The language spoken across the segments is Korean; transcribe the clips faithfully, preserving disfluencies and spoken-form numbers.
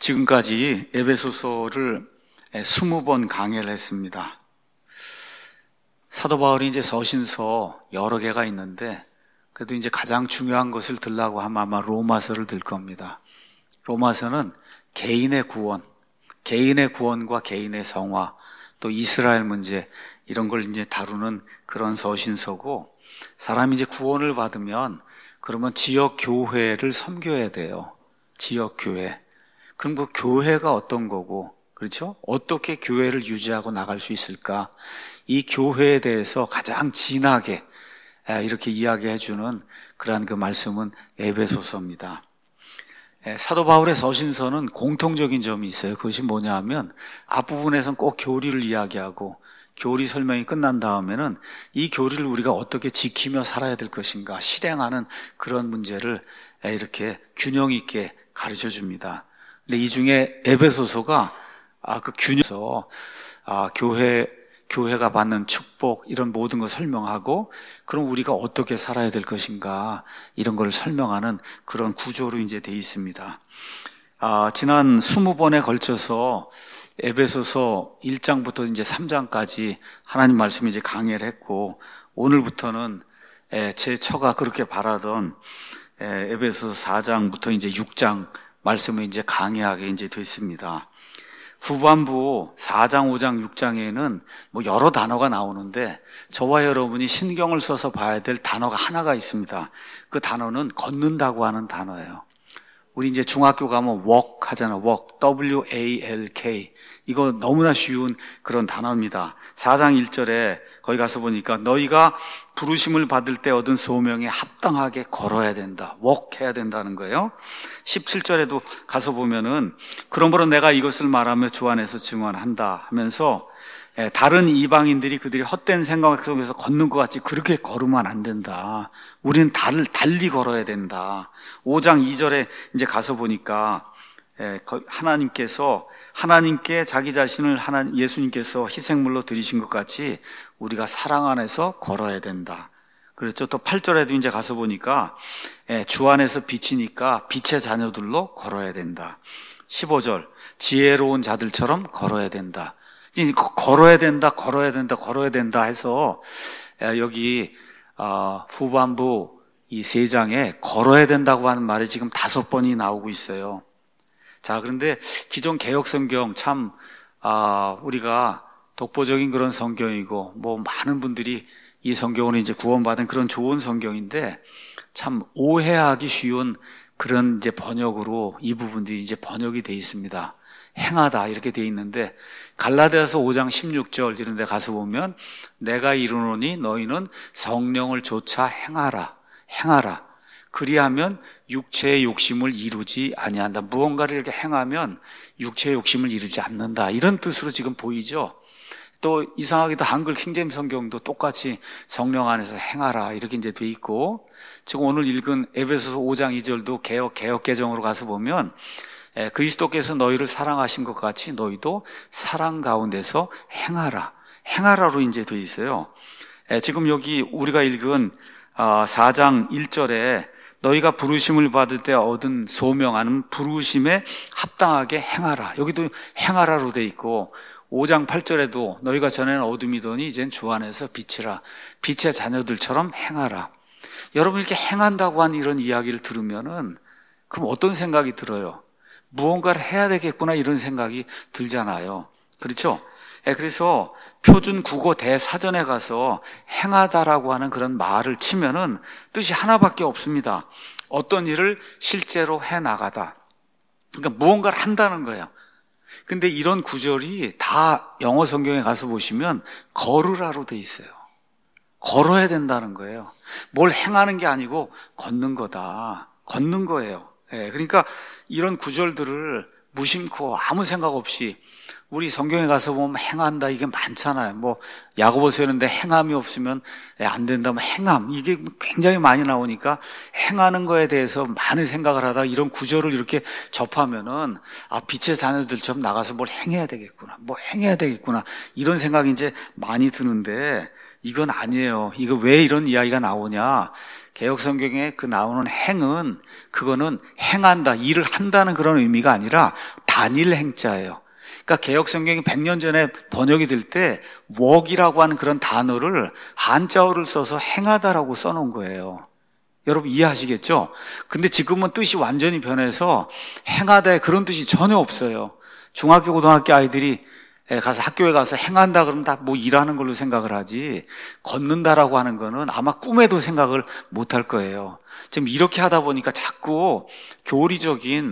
지금까지 에베소서를 스무 번 강의를 했습니다. 사도 바울이 이제 서신서 여러 개가 있는데 그래도 이제 가장 중요한 것을 들라고 하면 아마 로마서를 들 겁니다. 로마서는 개인의 구원, 개인의 구원과 개인의 성화, 또 이스라엘 문제 이런 걸 이제 다루는 그런 서신서고, 사람이 이제 구원을 받으면 그러면 지역 교회를 섬겨야 돼요. 지역 교회. 그럼 그 교회가 어떤 거고, 그렇죠? 어떻게 교회를 유지하고 나갈 수 있을까? 이 교회에 대해서 가장 진하게 이렇게 이야기해 주는 그러한 그 말씀은 에베소서입니다. 사도 바울의 서신서는 공통적인 점이 있어요. 그것이 뭐냐 하면 앞부분에서는 꼭 교리를 이야기하고 교리 설명이 끝난 다음에는 이 교리를 우리가 어떻게 지키며 살아야 될 것인가 실행하는 그런 문제를 이렇게 균형 있게 가르쳐 줍니다. 근데 이 중에 에베소서가 아, 그 균형에서 아, 교회 교회가 받는 축복 이런 모든 걸 설명하고, 그럼 우리가 어떻게 살아야 될 것인가 이런 걸 설명하는 그런 구조로 이제 돼 있습니다. 아, 지난 스무 번에 걸쳐서 에베소서 일 장부터 이제 삼 장까지 하나님 말씀을 이제 강의를 했고, 오늘부터는 제 처가 그렇게 바라던 에베소서 사 장부터 이제 육 장 말씀을 이제 강의하게 이제 됐습니다. 후반부 사 장, 오 장, 육 장에는 뭐 여러 단어가 나오는데 저와 여러분이 신경을 써서 봐야 될 단어가 하나가 있습니다. 그 단어는 걷는다고 하는 단어예요. 우리 이제 중학교 가면 walk 하잖아. walk. 더블유 에이 엘 케이. 이거 너무나 쉬운 그런 단어입니다. 사 장 일 절에 거기 가서 보니까 너희가 부르심을 받을 때 얻은 소명에 합당하게 걸어야 된다. walk 해야 된다는 거예요. 십칠 절에도 가서 보면은 그러므로 내가 이것을 말하며 주 안에서 증언한다 하면서 다른 이방인들이 그들이 헛된 생각 속에서 걷는 것 같이 그렇게 걸으면 안 된다. 우리는 달, 달리 걸어야 된다. 오 장 이 절에 이제 가서 보니까 하나님께서 하나님께 자기 자신을 하나님 예수님께서 희생물로 드리신 것 같이 우리가 사랑 안에서 걸어야 된다. 그렇죠. 또 팔 절에도 이제 가서 보니까 주 안에서 빛이니까 빛의 자녀들로 걸어야 된다. 십오 절 지혜로운 자들처럼 걸어야 된다. 이제 걸어야 된다, 걸어야 된다, 걸어야 된다 해서 여기 후반부 이 세 장에 걸어야 된다고 하는 말이 지금 다섯 번이 나오고 있어요. 자, 그런데 기존 개역 성경 참 아, 우리가 독보적인 그런 성경이고 뭐 많은 분들이 이 성경으로 이제 구원받은 그런 좋은 성경인데 참 오해하기 쉬운 그런 이제 번역으로 이 부분들이 이제 번역이 돼 있습니다. 행하다 이렇게 돼 있는데 갈라디아서 오 장 십육 절 이런 데 가서 보면 내가 이르노니 너희는 성령을 조차 행하라. 행하라. 그리하면 육체의 욕심을 이루지 아니한다. 무언가를 이렇게 행하면 육체의 욕심을 이루지 않는다. 이런 뜻으로 지금 보이죠. 또 이상하게도 한글 킹제임스 성경도 똑같이 성령 안에서 행하라 이렇게 이제 돼 있고, 지금 오늘 읽은 에베소서 오 장 이 절도 개역 개역 개정으로 가서 보면 에, 그리스도께서 너희를 사랑하신 것 같이 너희도 사랑 가운데서 행하라. 행하라로 이제 돼 있어요. 에, 지금 여기 우리가 읽은 어, 사 장 일 절에 너희가 부르심을 받을 때 얻은 소명하는 부르심에 합당하게 행하라. 여기도 행하라로 돼 있고, 오 장 팔 절에도 너희가 전에는 어둠이더니 이젠 주 안에서 빛이라. 빛의 자녀들처럼 행하라. 여러분 이렇게 행한다고 한 이런 이야기를 들으면은 그럼 어떤 생각이 들어요? 무언가를 해야 되겠구나 이런 생각이 들잖아요. 그렇죠? 예, 그래서 표준 국어 대사전에 가서 행하다라고 하는 그런 말을 치면은 뜻이 하나밖에 없습니다. 어떤 일을 실제로 해 나가다. 그러니까 무언가를 한다는 거예요. 근데 이런 구절이 다 영어 성경에 가서 보시면 걸으라로 돼 있어요. 걸어야 된다는 거예요. 뭘 행하는 게 아니고 걷는 거다. 걷는 거예요. 예, 그러니까 이런 구절들을 무심코 아무 생각 없이 우리 성경에 가서 보면 행한다 이게 많잖아요. 뭐 야고보서 이런데 행함이 없으면 안 된다면 행함 이게 굉장히 많이 나오니까 행하는 거에 대해서 많은 생각을 하다 이런 구절을 이렇게 접하면은 아 빛의 자녀들처럼 나가서 뭘 행해야 되겠구나, 뭐 행해야 되겠구나 이런 생각이 이제 많이 드는데 이건 아니에요. 이거 왜 이런 이야기가 나오냐? 개역 성경에 그 나오는 행은 그거는 행한다, 일을 한다는 그런 의미가 아니라 단일 행자예요. 그러니까 개혁 성경이 백 년 전에 번역이 될 때 walk이라고 하는 그런 단어를 한자어를 써서 행하다라고 써놓은 거예요. 여러분 이해하시겠죠? 근데 지금은 뜻이 완전히 변해서 행하다에 그런 뜻이 전혀 없어요. 중학교, 고등학교 아이들이 가서 학교에 가서 행한다 그러면 다 뭐 일하는 걸로 생각을 하지, 걷는다라고 하는 거는 아마 꿈에도 생각을 못 할 거예요. 지금 이렇게 하다 보니까 자꾸 교리적인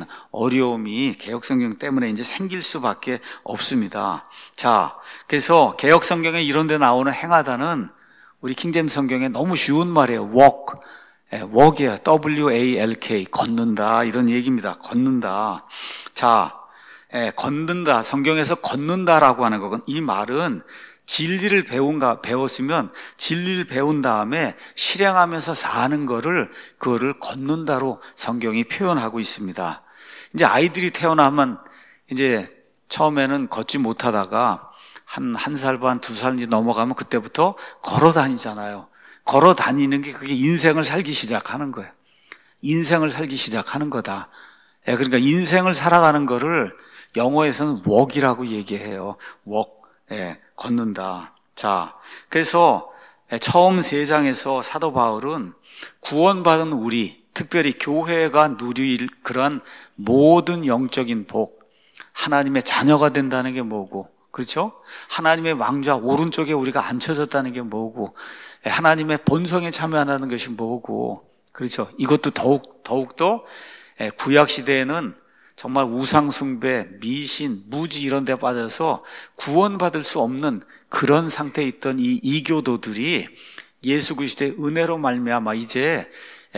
어려움이 개혁성경 때문에 이제 생길 수밖에 없습니다. 자, 그래서 개혁성경에 이런 데 나오는 행하다는 우리 킹제임스 성경에 너무 쉬운 말이에요. walk. walk이에요. 더블유 에이 엘 케이. 걷는다. 이런 얘기입니다. 걷는다. 자, 예, 걷는다. 성경에서 걷는다라고 하는 건, 이 말은 진리를 배운가, 배웠으면 진리를 배운 다음에 실행하면서 사는 거를, 그거를 걷는다로 성경이 표현하고 있습니다. 이제 아이들이 태어나면 이제 처음에는 걷지 못하다가 한, 한 살 반, 두 살 넘어가면 그때부터 걸어 다니잖아요. 걸어 다니는 게 그게 인생을 살기 시작하는 거예요. 인생을 살기 시작하는 거다. 예, 그러니까 인생을 살아가는 거를 영어에서는 walk이라고 얘기해요. walk, 예, 걷는다. 자, 그래서 처음 세 장에서 사도 바울은 구원받은 우리, 특별히 교회가 누릴 그런 모든 영적인 복, 하나님의 자녀가 된다는 게 뭐고, 그렇죠? 하나님의 왕좌 오른쪽에 우리가 앉혀졌다는 게 뭐고, 하나님의 본성에 참여한다는 것이 뭐고, 그렇죠? 이것도 더욱, 더욱더 구약 시대에는 정말 우상숭배, 미신, 무지 이런 데 빠져서 구원받을 수 없는 그런 상태에 있던 이 이교도들이 예수 그리스도의 은혜로 말미암아 이제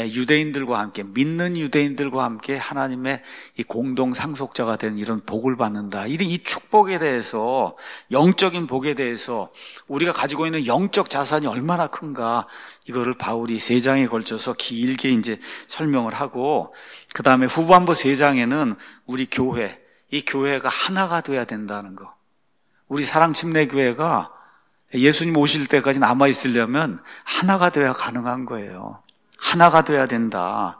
유대인들과 함께, 믿는 유대인들과 함께 하나님의 이 공동 상속자가 된 이런 복을 받는다. 이런 이 축복에 대해서, 영적인 복에 대해서 우리가 가지고 있는 영적 자산이 얼마나 큰가, 이거를 바울이 세 장에 걸쳐서 길게 이제 설명을 하고, 그 다음에 후반부 세 장에는 우리 교회, 이 교회가 하나가 돼야 된다는 거. 우리 사랑침례교회가 예수님 오실 때까지 남아있으려면 하나가 돼야 가능한 거예요. 하나가 돼야 된다.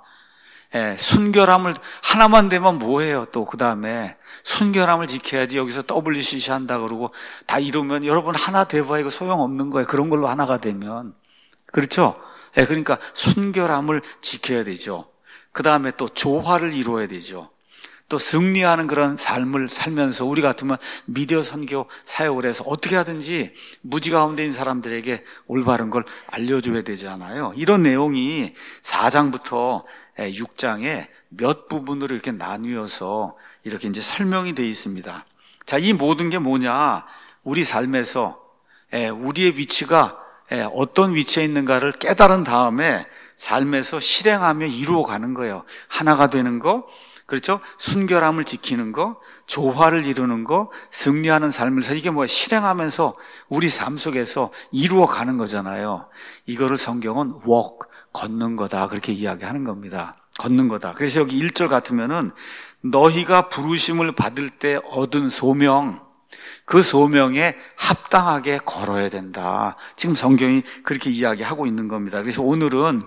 예, 순결함을, 하나만 되면 뭐해요? 또 그 다음에 순결함을 지켜야지. 여기서 더블유 씨 씨 한다 그러고 다 이루면 여러분 하나 돼봐야 이거 소용없는 거예요. 그런 걸로 하나가 되면. 그렇죠? 예, 그러니까 순결함을 지켜야 되죠. 그 다음에 또 조화를 이루어야 되죠. 또 승리하는 그런 삶을 살면서 우리 같으면 미디어 선교 사역을 해서 어떻게 하든지 무지 가운데 있는 사람들에게 올바른 걸 알려줘야 되잖아요. 이런 내용이 사 장부터 육 장에 몇 부분으로 이렇게 나뉘어서 이렇게 이제 설명이 되어 있습니다. 자, 이 모든 게 뭐냐? 우리 삶에서 우리의 위치가 어떤 위치에 있는가를 깨달은 다음에 삶에서 실행하며 이루어가는 거예요. 하나가 되는 거, 그렇죠? 순결함을 지키는 거, 조화를 이루는 거, 승리하는 삶을 살, 이게 뭐야? 실행하면서 우리 삶 속에서 이루어가는 거잖아요. 이거를 성경은 walk, 걷는 거다, 그렇게 이야기하는 겁니다. 걷는 거다. 그래서 여기 일 절 같으면은 너희가 부르심을 받을 때 얻은 소명, 그 소명에 합당하게 걸어야 된다. 지금 성경이 그렇게 이야기하고 있는 겁니다. 그래서 오늘은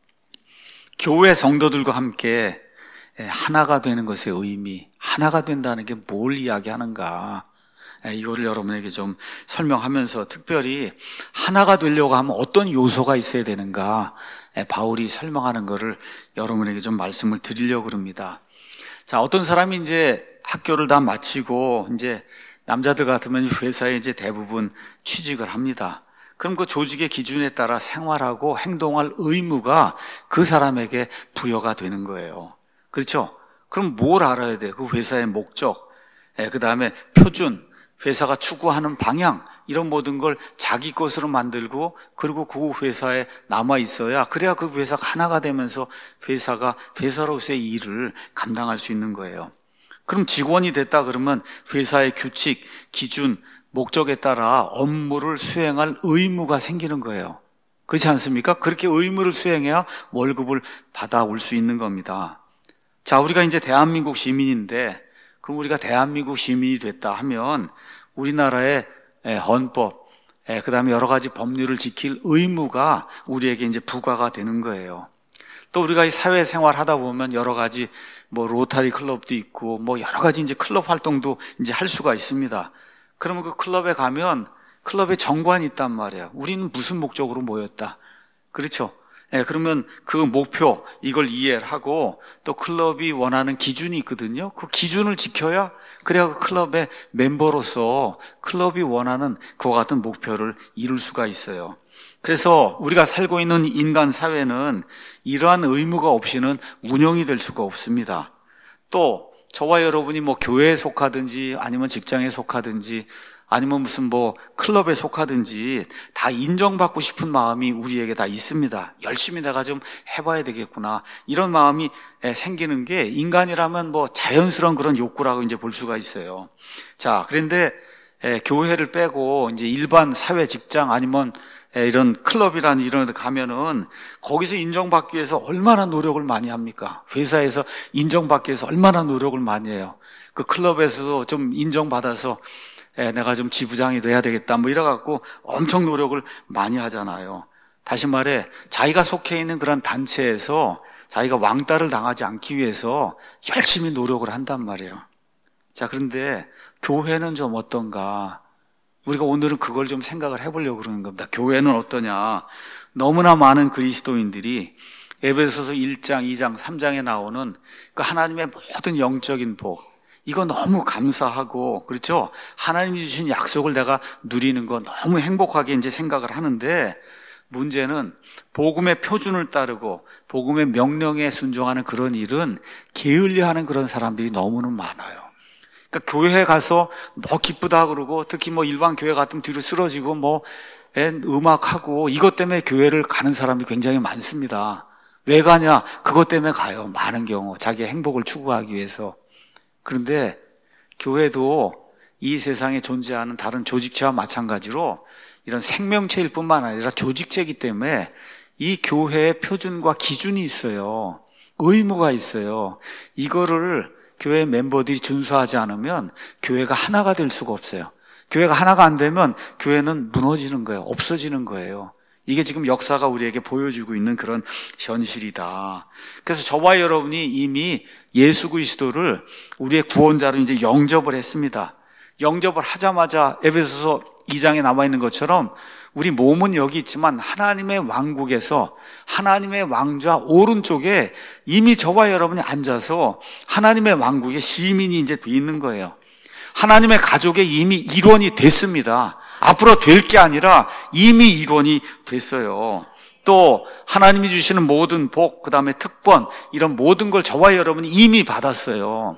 교회 성도들과 함께 하나가 되는 것의 의미, 하나가 된다는 게 뭘 이야기하는가, 이거를 여러분에게 좀 설명하면서 특별히 하나가 되려고 하면 어떤 요소가 있어야 되는가, 바울이 설명하는 거를 여러분에게 좀 말씀을 드리려고 합니다. 자, 어떤 사람이 이제 학교를 다 마치고 이제 남자들 같으면 회사에 이제 대부분 취직을 합니다. 그럼 그 조직의 기준에 따라 생활하고 행동할 의무가 그 사람에게 부여가 되는 거예요. 그렇죠? 그럼 뭘 알아야 돼? 그 회사의 목적, 그 다음에 표준, 회사가 추구하는 방향, 이런 모든 걸 자기 것으로 만들고, 그리고 그 회사에 남아 있어야, 그래야 그 회사가 하나가 되면서 회사가 회사로서의 일을 감당할 수 있는 거예요. 그럼 직원이 됐다 그러면 회사의 규칙, 기준, 목적에 따라 업무를 수행할 의무가 생기는 거예요. 그렇지 않습니까? 그렇게 의무를 수행해야 월급을 받아올 수 있는 겁니다. 자, 우리가 이제 대한민국 시민인데, 그럼 우리가 대한민국 시민이 됐다 하면 우리나라의 헌법, 그 다음에 여러 가지 법률을 지킬 의무가 우리에게 이제 부과가 되는 거예요. 또 우리가 이 사회생활 하다 보면 여러 가지 뭐 로타리 클럽도 있고 뭐 여러 가지 이제 클럽 활동도 이제 할 수가 있습니다. 그러면 그 클럽에 가면 클럽에 정관이 있단 말이에요. 우리는 무슨 목적으로 모였다. 그렇죠? 예, 그러면 그 목표, 이걸 이해를 하고 또 클럽이 원하는 기준이 있거든요. 그 기준을 지켜야 그래야 그 클럽의 멤버로서 클럽이 원하는 그와 같은 목표를 이룰 수가 있어요. 그래서 우리가 살고 있는 인간 사회는 이러한 의무가 없이는 운영이 될 수가 없습니다. 또 저와 여러분이 뭐 교회에 속하든지 아니면 직장에 속하든지 아니면 무슨 뭐 클럽에 속하든지 다 인정받고 싶은 마음이 우리에게 다 있습니다. 열심히 내가 좀 해봐야 되겠구나. 이런 마음이 생기는 게 인간이라면 뭐 자연스러운 그런 욕구라고 이제 볼 수가 있어요. 자, 그런데 교회를 빼고 이제 일반 사회 직장 아니면 이런 클럽이라는 이런 데 가면은 거기서 인정받기 위해서 얼마나 노력을 많이 합니까? 회사에서 인정받기 위해서 얼마나 노력을 많이 해요. 그 클럽에서도 좀 인정받아서 에, 내가 좀 지부장이 돼야 되겠다 뭐 이래갖고 엄청 노력을 많이 하잖아요. 다시 말해 자기가 속해 있는 그런 단체에서 자기가 왕따를 당하지 않기 위해서 열심히 노력을 한단 말이에요. 자, 그런데 교회는 좀 어떤가? 우리가 오늘은 그걸 좀 생각을 해보려고 그러는 겁니다. 교회는 어떠냐? 너무나 많은 그리스도인들이 에베소서 일 장, 이 장, 삼 장에 나오는 그 하나님의 모든 영적인 복, 이거 너무 감사하고, 그렇죠? 하나님이 주신 약속을 내가 누리는 거 너무 행복하게 이제 생각을 하는데, 문제는 복음의 표준을 따르고 복음의 명령에 순종하는 그런 일은 게을리하는 그런 사람들이 너무는 많아요. 그러니까 교회에 가서 뭐 기쁘다 그러고, 특히 뭐 일반 교회 같으면 뒤로 쓰러지고 뭐 음악하고 이것 때문에 교회를 가는 사람이 굉장히 많습니다. 왜 가냐? 그것 때문에 가요. 많은 경우 자기의 행복을 추구하기 위해서. 그런데 교회도 이 세상에 존재하는 다른 조직체와 마찬가지로 이런 생명체일 뿐만 아니라 조직체이기 때문에 이 교회의 표준과 기준이 있어요. 의무가 있어요. 이거를 교회 멤버들이 준수하지 않으면 교회가 하나가 될 수가 없어요. 교회가 하나가 안 되면 교회는 무너지는 거예요. 없어지는 거예요. 이게 지금 역사가 우리에게 보여주고 있는 그런 현실이다. 그래서 저와 여러분이 이미 예수 그리스도를 우리의 구원자로 이제 영접을 했습니다. 영접을 하자마자 에베소서 이 장에 나와 있는 것처럼 우리 몸은 여기 있지만 하나님의 왕국에서 하나님의 왕좌 오른쪽에 이미 저와 여러분이 앉아서 하나님의 왕국의 시민이 이제 돼 있는 거예요. 하나님의 가족에 이미 일원이 됐습니다. 앞으로 될 게 아니라 이미 일원이 됐어요. 또 하나님이 주시는 모든 복, 그 다음에 특권, 이런 모든 걸 저와 여러분이 이미 받았어요.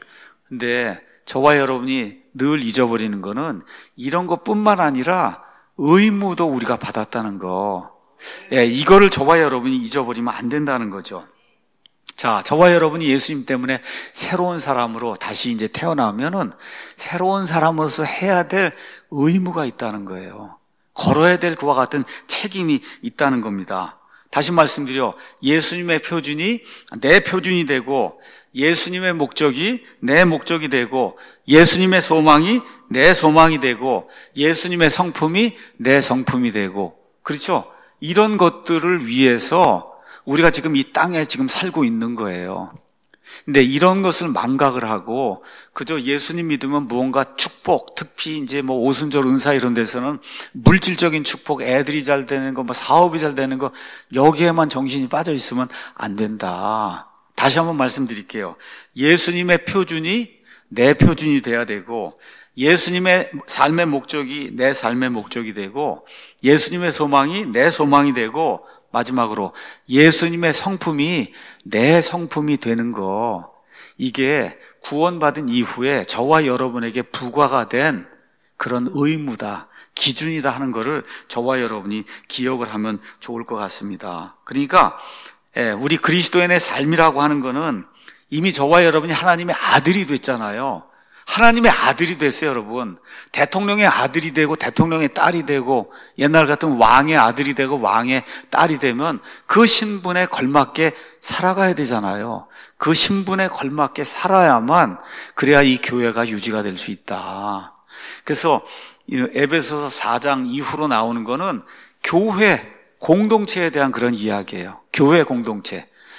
근데 저와 여러분이 늘 잊어버리는 거는 이런 것뿐만 아니라 의무도 우리가 받았다는 거. 예, 이거를 저와 여러분이 잊어버리면 안 된다는 거죠. 자, 저와 여러분이 예수님 때문에 새로운 사람으로 다시 이제 태어나면은 새로운 사람으로서 해야 될 의무가 있다는 거예요. 걸어야 될 그와 같은 책임이 있다는 겁니다. 다시 말씀드려, 예수님의 표준이 내 표준이 되고 예수님의 목적이 내 목적이 되고 예수님의 소망이 내 소망이 되고 예수님의 성품이 내 성품이 되고, 그렇죠? 이런 것들을 위해서 우리가 지금 이 땅에 지금 살고 있는 거예요. 근데 이런 것을 망각을 하고 그저 예수님 믿으면 무언가 축복, 특히 이제 뭐 오순절 은사 이런 데서는 물질적인 축복, 애들이 잘 되는 거, 뭐 사업이 잘 되는 거, 여기에만 정신이 빠져 있으면 안 된다. 다시 한번 말씀드릴게요. 예수님의 표준이 내 표준이 돼야 되고 예수님의 삶의 목적이 내 삶의 목적이 되고 예수님의 소망이 내 소망이 되고 마지막으로 예수님의 성품이 내 성품이 되는 거, 이게 구원받은 이후에 저와 여러분에게 부과가 된 그런 의무다, 기준이다 하는 거를 저와 여러분이 기억을 하면 좋을 것 같습니다. 그러니까 우리 그리스도인의 삶이라고 하는 거는 이미 저와 여러분이 하나님의 아들이 됐잖아요. 하나님의 아들이 됐어요, 여러분. 대통령의 아들이 되고 대통령의 딸이 되고 옛날 같은 왕의 아들이 되고 왕의 딸이 되면 그 신분에 걸맞게 살아가야 되잖아요. 그 신분에 걸맞게 살아야만 그래야 이 교회가 유지가 될 수 있다. 그래서 에베소서 사 장 이후로 나오는 거는 교회 공동체에 대한 그런 이야기예요. 교회 공동체.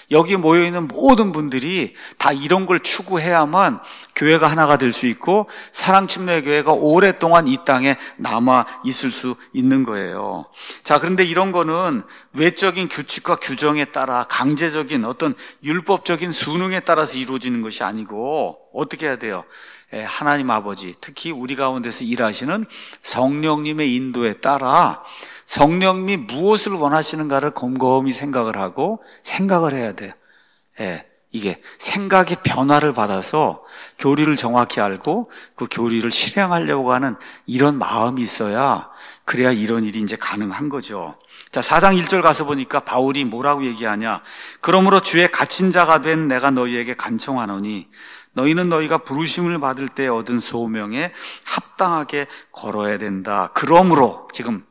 여기 모여있는 모든 분들이 다 이런 걸 추구해야만 교회가 하나가 될 수 있고 사랑침례교회가 오랫동안 이 땅에 남아 있을 수 있는 거예요. 자, 그런데 이런 거는 외적인 규칙과 규정에 따라 강제적인 어떤 율법적인 수능에 따라서 이루어지는 것이 아니고 어떻게 해야 돼요? 하나님 아버지, 특히 우리 가운데서 일하시는 성령님의 인도에 따라 성령님이 무엇을 원하시는가를 곰곰이 생각을 하고 생각을 해야 돼요. 예, 이게 생각의 변화를 받아서 교리를 정확히 알고 그 교리를 실행하려고 하는 이런 마음이 있어야 그래야 이런 일이 이제 가능한 거죠. 자, 사 장 일 절 가서 보니까 바울이 뭐라고 얘기하냐? 그러므로 주의 갇힌 자가 된 내가 너희에게 간청하노니 너희는 너희가 부르심을 받을 때 얻은 소명에 합당하게 걸어야 된다. 그러므로 지금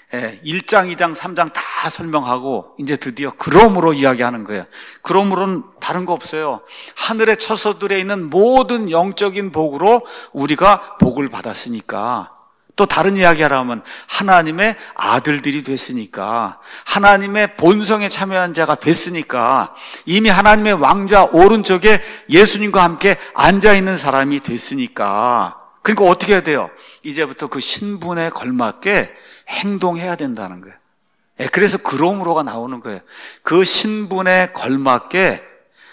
일 장, 이 장, 삼 장 다 설명하고 이제 드디어 그러므로 이야기하는 거예요. 그러므로는 다른 거 없어요. 하늘의 처소들에 있는 모든 영적인 복으로 우리가 복을 받았으니까, 또 다른 이야기하라면 하나님의 아들들이 됐으니까, 하나님의 본성에 참여한 자가 됐으니까, 이미 하나님의 왕좌 오른쪽에 예수님과 함께 앉아있는 사람이 됐으니까, 그러니까 어떻게 해야 돼요? 이제부터 그 신분에 걸맞게 행동해야 된다는 거예요. 그래서 그러므로가 나오는 거예요. 그 신분에 걸맞게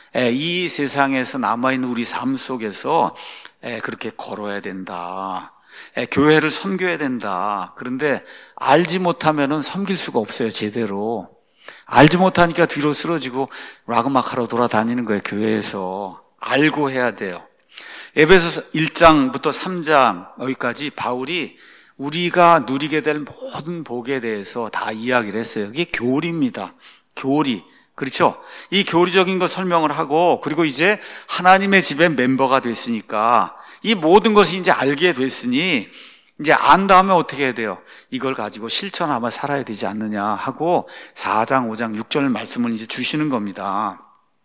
이 세상에서 남아있는 우리 삶 속에서 그렇게 걸어야 된다. 교회를 섬겨야 된다. 그런데 알지 못하면은 섬길 수가 없어요, 제대로. 알지 못하니까 뒤로 쓰러지고 락음악하러 돌아다니는 거예요, 교회에서. 알고 해야 돼요. 에베소서 일 장부터 삼 장 여기까지 바울이 우리가 누리게 될 모든 복에 대해서 다 이야기를 했어요. 이게 교리입니다. 교리. 그렇죠? 이 교리적인 거 설명을 하고, 그리고 이제 하나님의 집의 멤버가 됐으니까 이 모든 것을 이제 알게 됐으니 이제 안 다음에 어떻게 해야 돼요? 이걸 가지고 실천하며 살아야 되지 않느냐 하고 사 장, 오 장, 육 절 말씀을 이제 주시는 겁니다.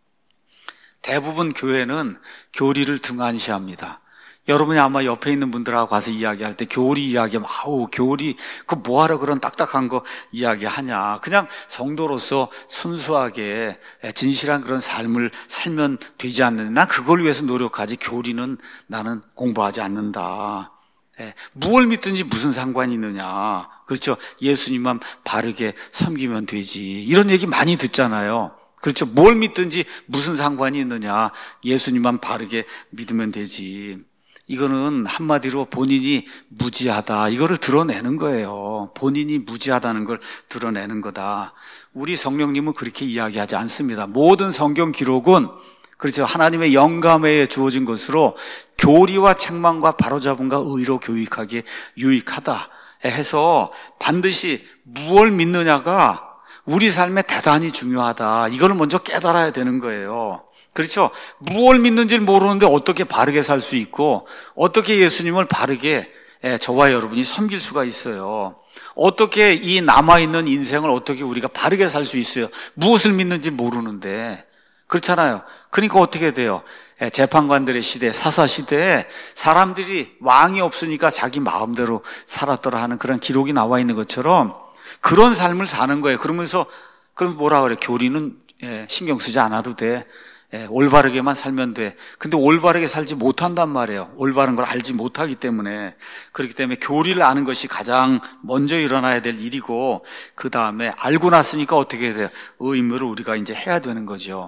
대부분 교회는 교리를 등한시합니다. 여러분이 아마 옆에 있는 분들하고 가서 이야기할 때 교리 이야기하면 아우 교리 그 뭐하러 그런 딱딱한 거 이야기하냐. 그냥 성도로서 순수하게 진실한 그런 삶을 살면 되지 않느냐. 난 그걸 위해서 노력하지 교리는 나는 공부하지 않는다. 예, 무엇을 믿든지 무슨 상관이 있느냐. 그렇죠. 예수님만 바르게 섬기면 되지. 이런 얘기 많이 듣잖아요. 그렇죠. 뭘 믿든지 무슨 상관이 있느냐. 예수님만 바르게 믿으면 되지. 이거는 한마디로 본인이 무지하다. 이거를 드러내는 거예요. 본인이 무지하다는 걸 드러내는 거다. 우리 성령님은 그렇게 이야기하지 않습니다. 모든 성경 기록은 그렇죠. 하나님의 영감에 주어진 것으로 교리와 책망과 바로잡음과 의로 교육하기에 유익하다 해서 반드시 무엇을 믿느냐가 우리 삶에 대단히 중요하다. 이걸 먼저 깨달아야 되는 거예요. 그렇죠? 무엇을 믿는지를 모르는데 어떻게 바르게 살 수 있고 어떻게 예수님을 바르게 저와 여러분이 섬길 수가 있어요. 어떻게 이 남아있는 인생을 어떻게 우리가 바르게 살 수 있어요. 무엇을 믿는지 모르는데. 그렇잖아요. 그러니까 어떻게 돼요? 재판관들의 시대, 사사시대에 사람들이 왕이 없으니까 자기 마음대로 살았더라 하는 그런 기록이 나와 있는 것처럼 그런 삶을 사는 거예요. 그러면서 그럼 뭐라 그래? 교리는 신경 쓰지 않아도 돼. 올바르게만 살면 돼. 근데 올바르게 살지 못한단 말이에요. 올바른 걸 알지 못하기 때문에. 그렇기 때문에 교리를 아는 것이 가장 먼저 일어나야 될 일이고, 그 다음에 알고 났으니까 어떻게 해야 돼요? 의무를 우리가 이제 해야 되는 거죠.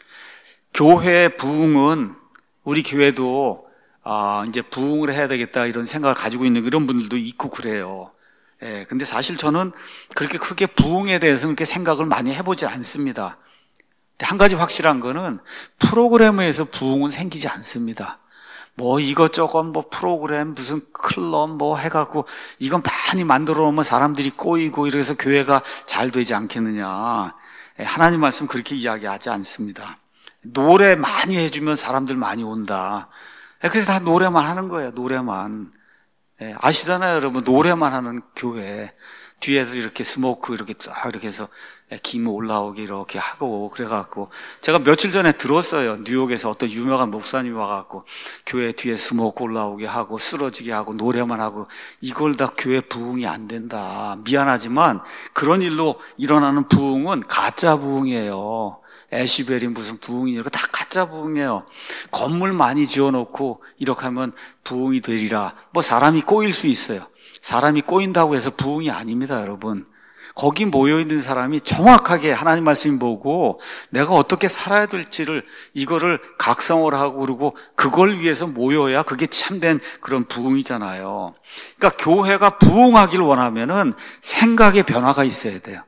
교회 부흥은 우리 교회도 아 이제 부흥을 해야 되겠다 이런 생각을 가지고 있는 이런 분들도 있고 그래요. 예, 근데 사실 저는 그렇게 크게 부흥에 대해서는 그렇게 생각을 많이 해보지 않습니다. 한 가지 확실한 거는 프로그램에서 부흥은 생기지 않습니다. 뭐 이것저것 뭐 프로그램 무슨 클럽 뭐 해갖고 이건 많이 만들어 놓으면 사람들이 꼬이고 이래서 교회가 잘 되지 않겠느냐. 하나님 말씀 그렇게 이야기하지 않습니다. 노래 많이 해주면 사람들 많이 온다. 그래서 다 노래만 하는 거예요. 노래만. 아시잖아요, 여러분. 노래만 하는 교회. 뒤에서 이렇게 스모크 이렇게 쫙 이렇게 해서 김 올라오게 이렇게 하고 그래갖고 제가 며칠 전에 들었어요. 뉴욕에서 어떤 유명한 목사님이 와갖고 교회 뒤에 스모크 올라오게 하고 쓰러지게 하고 노래만 하고 이걸 다 교회 부흥이 안 된다. 미안하지만 그런 일로 일어나는 부흥은 가짜 부흥이에요. 에시벨이 무슨 부흥이 이거 다 가짜 부흥이에요. 건물 많이 지어놓고 이렇게 하면 부흥이 되리라. 뭐 사람이 꼬일 수 있어요. 사람이 꼬인다고 해서 부흥이 아닙니다, 여러분. 거기 모여있는 사람이 정확하게 하나님 말씀 보고 내가 어떻게 살아야 될지를 이거를 각성을 하고 그러고 그걸 위해서 모여야 그게 참된 그런 부흥이잖아요. 그러니까 교회가 부흥하길 원하면은 생각의 변화가 있어야 돼요.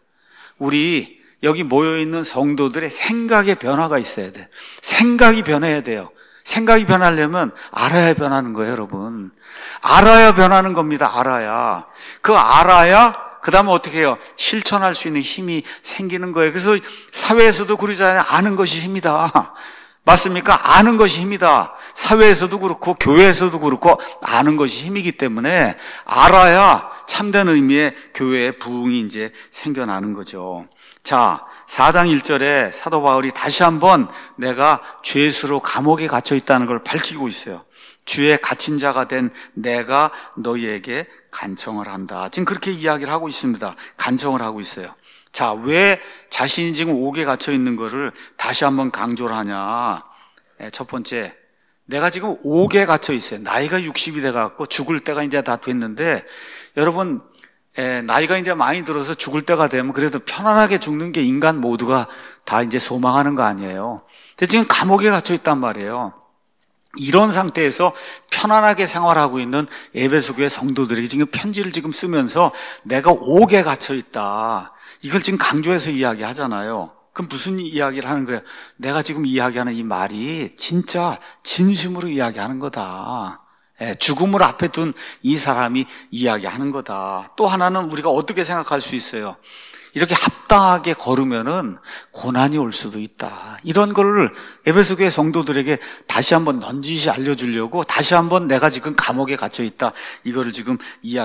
우리 여기 모여있는 성도들의 생각의 변화가 있어야 돼요. 생각이 변해야 돼요. 생각이 변하려면 알아야 변하는 거예요, 여러분. 알아야 변하는 겁니다. 알아야. 그 알아야 그 다음에 어떻게 해요? 실천할 수 있는 힘이 생기는 거예요. 그래서 사회에서도 그러잖아요. 아는 것이 힘이다. 맞습니까? 아는 것이 힘이다. 사회에서도 그렇고 교회에서도 그렇고 아는 것이 힘이기 때문에 알아야 참된 의미의 교회의 부흥이 이제 생겨나는 거죠. 자, 사 장 일 절에 사도 바울이 다시 한번 내가 죄수로 감옥에 갇혀 있다는 걸 밝히고 있어요. 주의 갇힌 자가 된 내가 너희에게 간청을 한다. 지금 그렇게 이야기를 하고 있습니다. 간청을 하고 있어요. 자, 왜 자신이 지금 옥에 갇혀 있는 거를 다시 한번 강조를 하냐? 첫 번째, 내가 지금 옥에 갇혀 있어요. 나이가 육십이 돼갖고 죽을 때가 이제 다 됐는데, 여러분, 에, 나이가 이제 많이 들어서 죽을 때가 되면 그래도 편안하게 죽는 게 인간 모두가 다 이제 소망하는 거 아니에요. 근데 지금 감옥에 갇혀 있단 말이에요. 이런 상태에서 편안하게 생활하고 있는 에베소 교회 성도들에게 지금 편지를 지금 쓰면서 내가 옥에 갇혀 있다. 이걸 지금 강조해서 이야기하잖아요. 그럼 무슨 이야기를 하는 거예요? 내가 지금 이야기하는 이 말이 진짜 진심으로 이야기하는 거다. 예, 죽음을 앞에 둔 이 사람이 이야기하는 거다. 또 하나는 우리가 어떻게 생각할 수 있어요? 이렇게 합당하게 걸으면은 고난이 올 수도 있다. 이런 거를 에베소 교회 성도들에게 다시 한번 넌지시 알려주려고 다시 한번 내가 지금 감옥에 갇혀 있다. 이거를 지금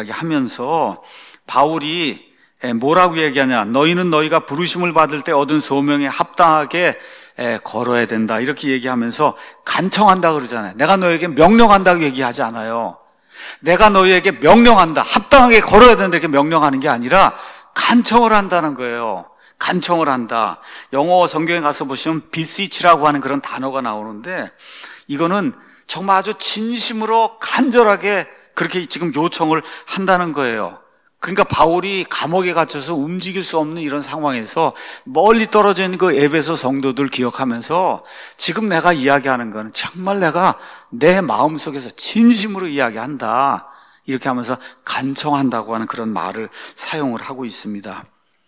이야기하면서 바울이 뭐라고 얘기하냐? 너희는 너희가 부르심을 받을 때 얻은 소명에 합당하게 걸어야 된다. 이렇게 얘기하면서 간청한다 그러잖아요. 내가 너에게 명령한다고 얘기하지 않아요. 내가 너희에게 명령한다. 합당하게 걸어야 된다. 이렇게 명령하는 게 아니라 간청을 한다는 거예요. 간청을 한다. 영어 성경에 가서 보시면 비시치라고 하는 그런 단어가 나오는데 이거는 정말 아주 진심으로 간절하게 그렇게 지금 요청을 한다는 거예요. 그러니까 바울이 감옥에 갇혀서 움직일 수 없는 이런 상황에서 멀리 떨어져 있는 그 에베소 성도들 기억하면서 지금 내가 이야기하는 건 정말 내가 내 마음속에서 진심으로 이야기한다. 이렇게 하면서 간청한다고 하는 그런 말을 사용을 하고 있습니다.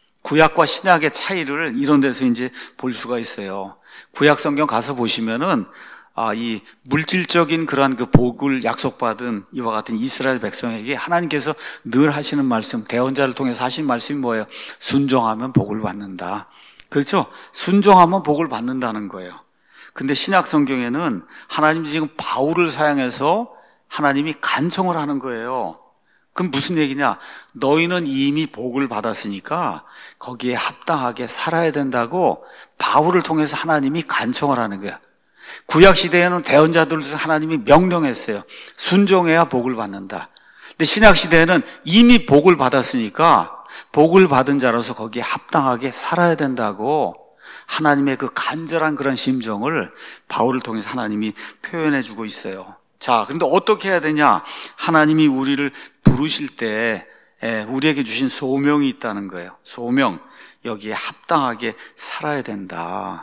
구약과 신약의 차이를 이런 데서 이제 볼 수가 있어요. 구약 성경 가서 보시면은 아, 이 물질적인 그러한 그 복을 약속받은 이와 같은 이스라엘 백성에게 하나님께서 늘 하시는 말씀, 대언자를 통해서 하신 말씀이 뭐예요? 순종하면 복을 받는다. 그렇죠? 순종하면 복을 받는다는 거예요. 근데 신약 성경에는 하나님이 지금 바울을 사용해서 하나님이 간청을 하는 거예요. 그럼 무슨 얘기냐? 너희는 이미 복을 받았으니까 거기에 합당하게 살아야 된다고 바울을 통해서 하나님이 간청을 하는 거야. 구약 시대에는 대언자들도 하나님이 명령했어요. 순종해야 복을 받는다. 근데 신약 시대에는 이미 복을 받았으니까 복을 받은 자로서 거기에 합당하게 살아야 된다고 하나님의 그 간절한 그런 심정을 바울을 통해서 하나님이 표현해 주고 있어요. 자, 그런데 어떻게 해야 되냐? 하나님이 우리를 부르실 때 우리에게 주신 소명이 있다는 거예요. 소명. 여기에 합당하게 살아야 된다.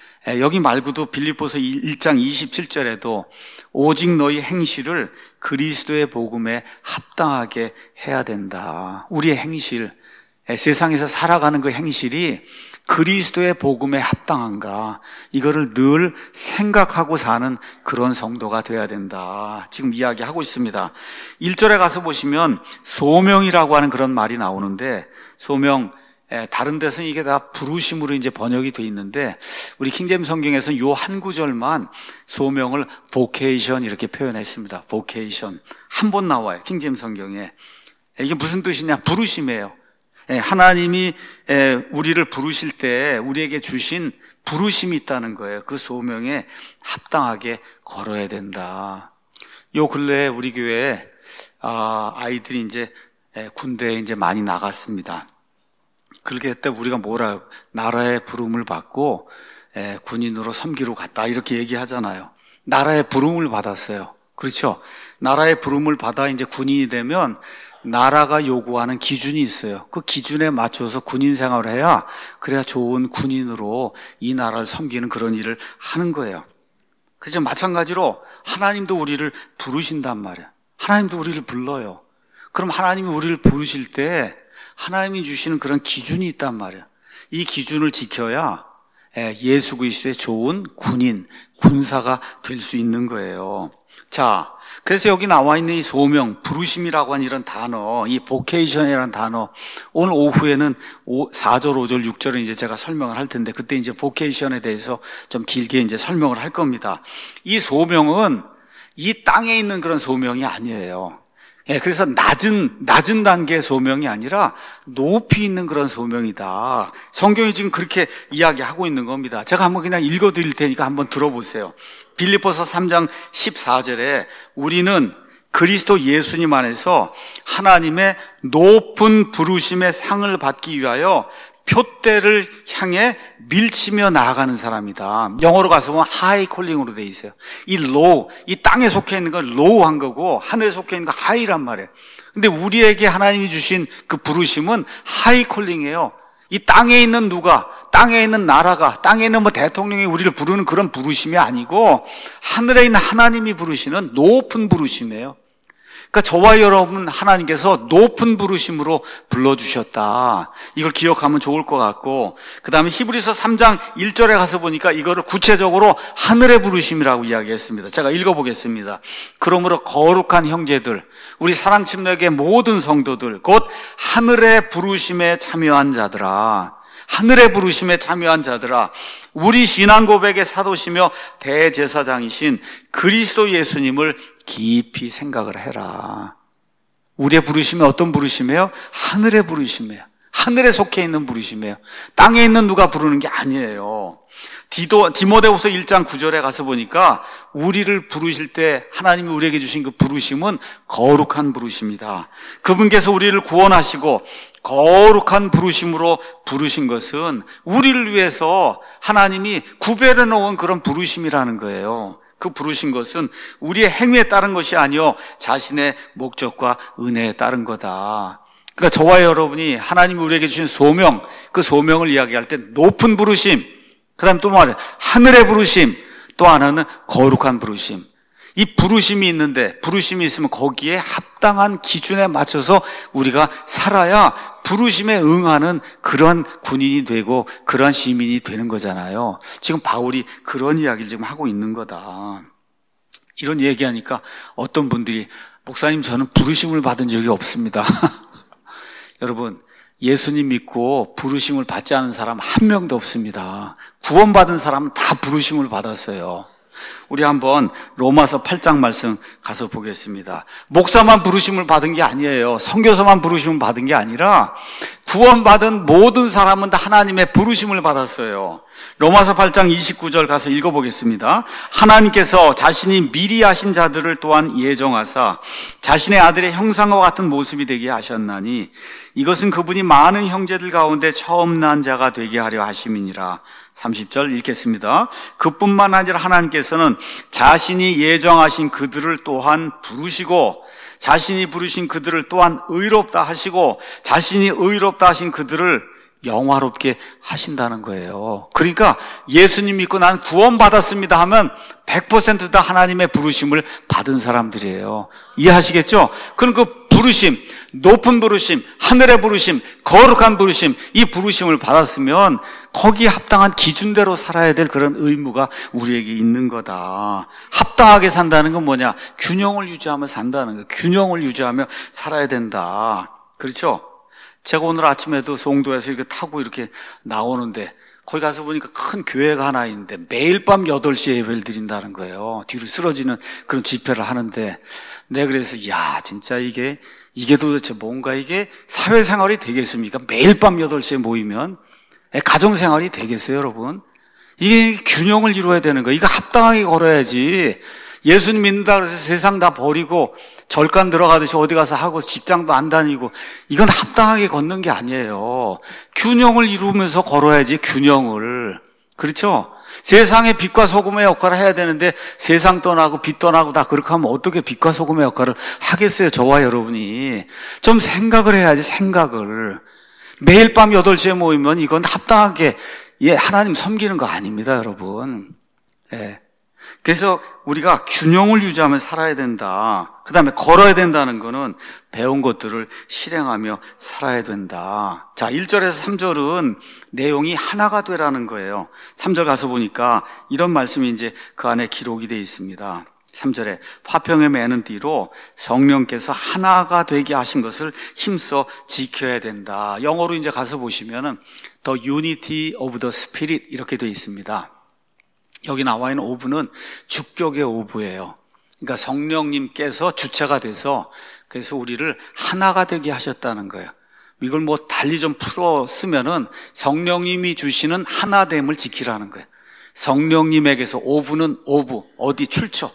여기 말고도 빌립보서 일 장 이십칠 절에도 오직 너희 행실을 그리스도의 복음에 합당하게 해야 된다. 우리의 행실, 세상에서 살아가는 그 행실이 그리스도의 복음에 합당한가, 이거를 늘 생각하고 사는 그런 성도가 돼야 된다. 지금 이야기하고 있습니다. 일 절에 가서 보시면 소명이라고 하는 그런 말이 나오는데, 소명, 다른 데서는 이게 다 부르심으로 이제 번역이 돼 있는데, 우리 킹제임스 성경에서는 요 한 구절만 소명을 vocation 이렇게 표현했습니다. vocation. 한 번 나와요. 킹제임스 성경에. 이게 무슨 뜻이냐? 부르심이에요. 하나님이 우리를 부르실 때 우리에게 주신 부르심이 있다는 거예요. 그 소명에 합당하게 걸어야 된다. 요 근래에 우리 교회에 아이들이 이제 군대에 이제 많이 나갔습니다. 그렇게 했을 때 우리가 뭐라 나라의 부름을 받고 예, 군인으로 섬기러 갔다 이렇게 얘기하잖아요. 나라의 부름을 받았어요. 그렇죠? 나라의 부름을 받아 이제 군인이 되면 나라가 요구하는 기준이 있어요. 그 기준에 맞춰서 군인 생활을 해야 그래야 좋은 군인으로 이 나라를 섬기는 그런 일을 하는 거예요. 그래서 마찬가지로 하나님도 우리를 부르신단 말이에요. 하나님도 우리를 불러요. 그럼 하나님이 우리를 부르실 때 하나님이 주시는 그런 기준이 있단 말이에요. 이 기준을 지켜야 예수 그리스도의 좋은 군인, 군사가 될 수 있는 거예요. 자, 그래서 여기 나와 있는 이 소명, 부르심이라고 하는 이런 단어, 이 vocation이라는 단어, 오늘 오후에는 사 절, 오 절, 육 절은 이제 제가 설명을 할 텐데, 그때 이제 vocation에 대해서 좀 길게 이제 설명을 할 겁니다. 이 소명은 이 땅에 있는 그런 소명이 아니에요. 예, 그래서 낮은, 낮은 단계의 소명이 아니라 높이 있는 그런 소명이다. 성경이 지금 그렇게 이야기하고 있는 겁니다. 제가 한번 그냥 읽어 드릴 테니까 한번 들어보세요. 빌립보서 삼 장 십사 절에 우리는 그리스도 예수님 안에서 하나님의 높은 부르심의 상을 받기 위하여 표대를 향해 밀치며 나아가는 사람이다. 영어로 가서 보면 하이 콜링으로 돼 있어요. 이 로우, 이 땅에 속해 있는 건 로우한 거고 하늘에 속해 있는 건 하이란 말이에요. 근데 우리에게 하나님이 주신 그 부르심은 하이 콜링이에요. 이 땅에 있는 누가, 땅에 있는 나라가, 땅에 있는 뭐 대통령이 우리를 부르는 그런 부르심이 아니고 하늘에 있는 하나님이 부르시는 높은 부르심이에요. 그러니까 저와 여러분 하나님께서 높은 부르심으로 불러주셨다. 이걸 기억하면 좋을 것 같고, 그 다음에 히브리서 삼 장 일 절에 가서 보니까 이거를 구체적으로 하늘의 부르심이라고 이야기했습니다. 제가 읽어보겠습니다. 그러므로 거룩한 형제들, 우리 사랑침략의 모든 성도들, 곧 하늘의 부르심에 참여한 자들아, 하늘의 부르심에 참여한 자들아, 우리 신앙 고백의 사도시며 대제사장이신 그리스도 예수님을 깊이 생각을 해라. 우리의 부르심이 어떤 부르심이에요? 하늘의 부르심이에요. 하늘에 속해 있는 부르심이에요. 땅에 있는 누가 부르는 게 아니에요. 디도, 디모데후서 일 장 구 절에 가서 보니까 우리를 부르실 때 하나님이 우리에게 주신 그 부르심은 거룩한 부르심이다. 그분께서 우리를 구원하시고 거룩한 부르심으로 부르신 것은 우리를 위해서 하나님이 구별해 놓은 그런 부르심이라는 거예요. 그 부르신 것은 우리의 행위에 따른 것이 아니요 자신의 목적과 은혜에 따른 거다. 그러니까 저와 여러분이 하나님이 우리에게 주신 소명, 그 소명을 이야기할 때 높은 부르심, 그 다음 또 뭐냐, 하늘의 부르심, 또 하나는 거룩한 부르심. 이 부르심이 있는데, 부르심이 있으면 거기에 합당한 기준에 맞춰서 우리가 살아야 부르심에 응하는 그런 군인이 되고 그런 시민이 되는 거잖아요. 지금 바울이 그런 이야기를 지금 하고 있는 거다. 이런 얘기하니까 어떤 분들이, 목사님 저는 부르심을 받은 적이 없습니다. 여러분, 예수님 믿고 부르심을 받지 않은 사람 한 명도 없습니다. 구원받은 사람은 다 부르심을 받았어요. 우리 한번 로마서 팔 장 말씀 가서 보겠습니다. 목사만 부르심을 받은 게 아니에요. 선교사만 부르심을 받은 게 아니라 구원받은 모든 사람은 다 하나님의 부르심을 받았어요. 로마서 팔 장 이십구 절 가서 읽어보겠습니다. 하나님께서 자신이 미리 하신 자들을 또한 예정하사 자신의 아들의 형상과 같은 모습이 되게 하셨나니 이것은 그분이 많은 형제들 가운데 처음 난 자가 되게 하려 하심이니라. 삼십 절 읽겠습니다. 그뿐만 아니라 하나님께서는 자신이 예정하신 그들을 또한 부르시고 자신이 부르신 그들을 또한 의롭다 하시고 자신이 의롭다 하신 그들을 영화롭게 하신다는 거예요. 그러니까 예수님 믿고 난 구원받았습니다 하면 백 퍼센트 다 하나님의 부르심을 받은 사람들이에요. 이해하시겠죠? 그럼 그 부르심, 높은 부르심, 하늘의 부르심, 거룩한 부르심, 이 부르심을 받았으면 거기에 합당한 기준대로 살아야 될 그런 의무가 우리에게 있는 거다. 합당하게 산다는 건 뭐냐? 균형을 유지하며 산다는 거예요. 균형을 유지하며 살아야 된다. 그렇죠? 제가 오늘 아침에도 송도에서 이렇게 타고 이렇게 나오는데 거기 가서 보니까 큰 교회가 하나 있는데 매일 밤 여덟 시에 예배를 드린다는 거예요. 뒤로 쓰러지는 그런 집회를 하는데 내가 그래서 야 진짜 이게 이게 도대체 뭔가 이게 사회생활이 되겠습니까? 매일 밤 여덟 시에 모이면 가정생활이 되겠어요, 여러분? 이게 균형을 이루어야 되는 거예요. 이거 합당하게 걸어야지. 예수님 믿는다 그래서 세상 다 버리고 절간 들어가듯이 어디 가서 하고 직장도 안 다니고 이건 합당하게 걷는 게 아니에요. 균형을 이루면서 걸어야지, 균형을. 그렇죠? 세상의 빛과 소금의 역할을 해야 되는데 세상 떠나고 빛 떠나고 다 그렇게 하면 어떻게 빛과 소금의 역할을 하겠어요? 저와 여러분이 좀 생각을 해야지. 생각을. 매일 밤 여덟 시에 모이면 이건 합당하게 예, 하나님 섬기는 거 아닙니다, 여러분. 예. 그래서 우리가 균형을 유지하며 살아야 된다. 그 다음에 걸어야 된다는 거는 배운 것들을 실행하며 살아야 된다. 자, 일 절에서 삼 절은 내용이 하나가 되라는 거예요. 삼 절 가서 보니까 이런 말씀이 이제 그 안에 기록이 되어 있습니다. 삼 절에 화평에 매는 띠로 성령께서 하나가 되게 하신 것을 힘써 지켜야 된다. 영어로 이제 가서 보시면은 The Unity of the Spirit 이렇게 되어 있습니다. 여기 나와 있는 오브는 주격의 오브예요. 그러니까 성령님께서 주체가 돼서 그래서 우리를 하나가 되게 하셨다는 거예요. 이걸 뭐 달리 좀 풀어 쓰면은 성령님이 주시는 하나됨을 지키라는 거예요. 성령님에게서 오브는 오브, 어디 출처,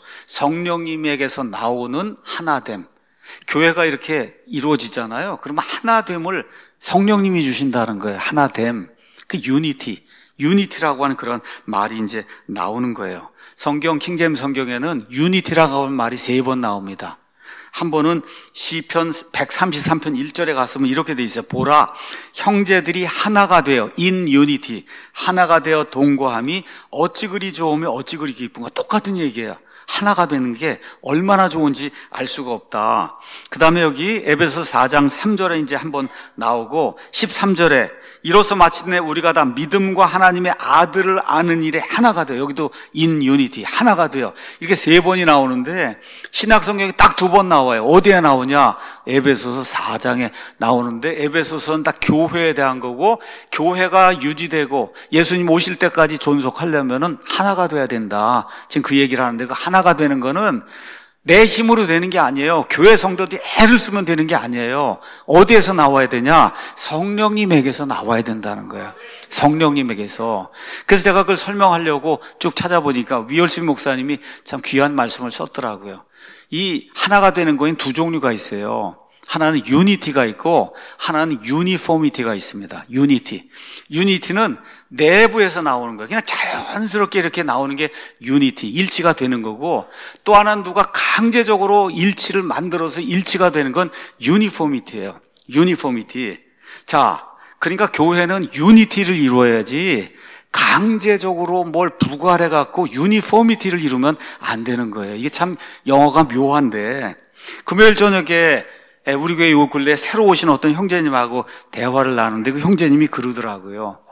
성령님에게서 나오는 하나됨. 교회가 이렇게 이루어지잖아요. 그러면 하나됨을 성령님이 주신다는 거예요. 하나됨. 그 유니티. 유니티라고 하는 그런 말이 이제 나오는 거예요. 성경 킹제임스 성경에는 유니티라고 하는 말이 세 번 나옵니다. 한 번은 시편 백삼십삼 편 일 절에 갔으면 이렇게 돼 있어요. 보라, 형제들이 하나가 되어 in unity, 하나가 되어 동거함이 어찌 그리 좋으며 어찌 그리 기쁜가. 똑같은 얘기예요. 하나가 되는 게 얼마나 좋은지 알 수가 없다. 그 다음에 여기 에베소 사 장 삼 절에 이제 한번 나오고 십삼 절에 이로써 마침내 우리가 다 믿음과 하나님의 아들을 아는 일에 하나가 돼요. 여기도 in unity, 하나가 돼요. 이렇게 세 번이 나오는데 신약성경에 딱 두 번 나와요. 어디에 나오냐? 에베소서 사 장에 나오는데 에베소서는 다 교회에 대한 거고 교회가 유지되고 예수님 오실 때까지 존속하려면은 하나가 돼야 된다. 지금 그 얘기를 하는데 그 하나가 되는 거는 내 힘으로 되는 게 아니에요. 교회 성도들이 애를 쓰면 되는 게 아니에요. 어디에서 나와야 되냐? 성령님에게서 나와야 된다는 거예요. 성령님에게서. 그래서 제가 그걸 설명하려고 쭉 찾아보니까 위얼스 목사님이 참 귀한 말씀을 썼더라고요. 이 하나가 되는 거엔 두 종류가 있어요. 하나는 유니티가 있고 하나는 유니포미티가 있습니다. 유니티. 유니티는 내부에서 나오는 거예요. 그냥 자연스럽게 이렇게 나오는 게 유니티, 일치가 되는 거고, 또 하나는 누가 강제적으로 일치를 만들어서 일치가 되는 건 유니포미티예요. 유니포미티. 자, 그러니까 교회는 유니티를 이루어야지 강제적으로 뭘 부과해 갖고 유니포미티를 이루면 안 되는 거예요. 이게 참 영어가 묘한데, 금요일 저녁에 우리 교회 요 근래 새로 오신 어떤 형제님하고 대화를 나누는데 그 형제님이 그러더라고요.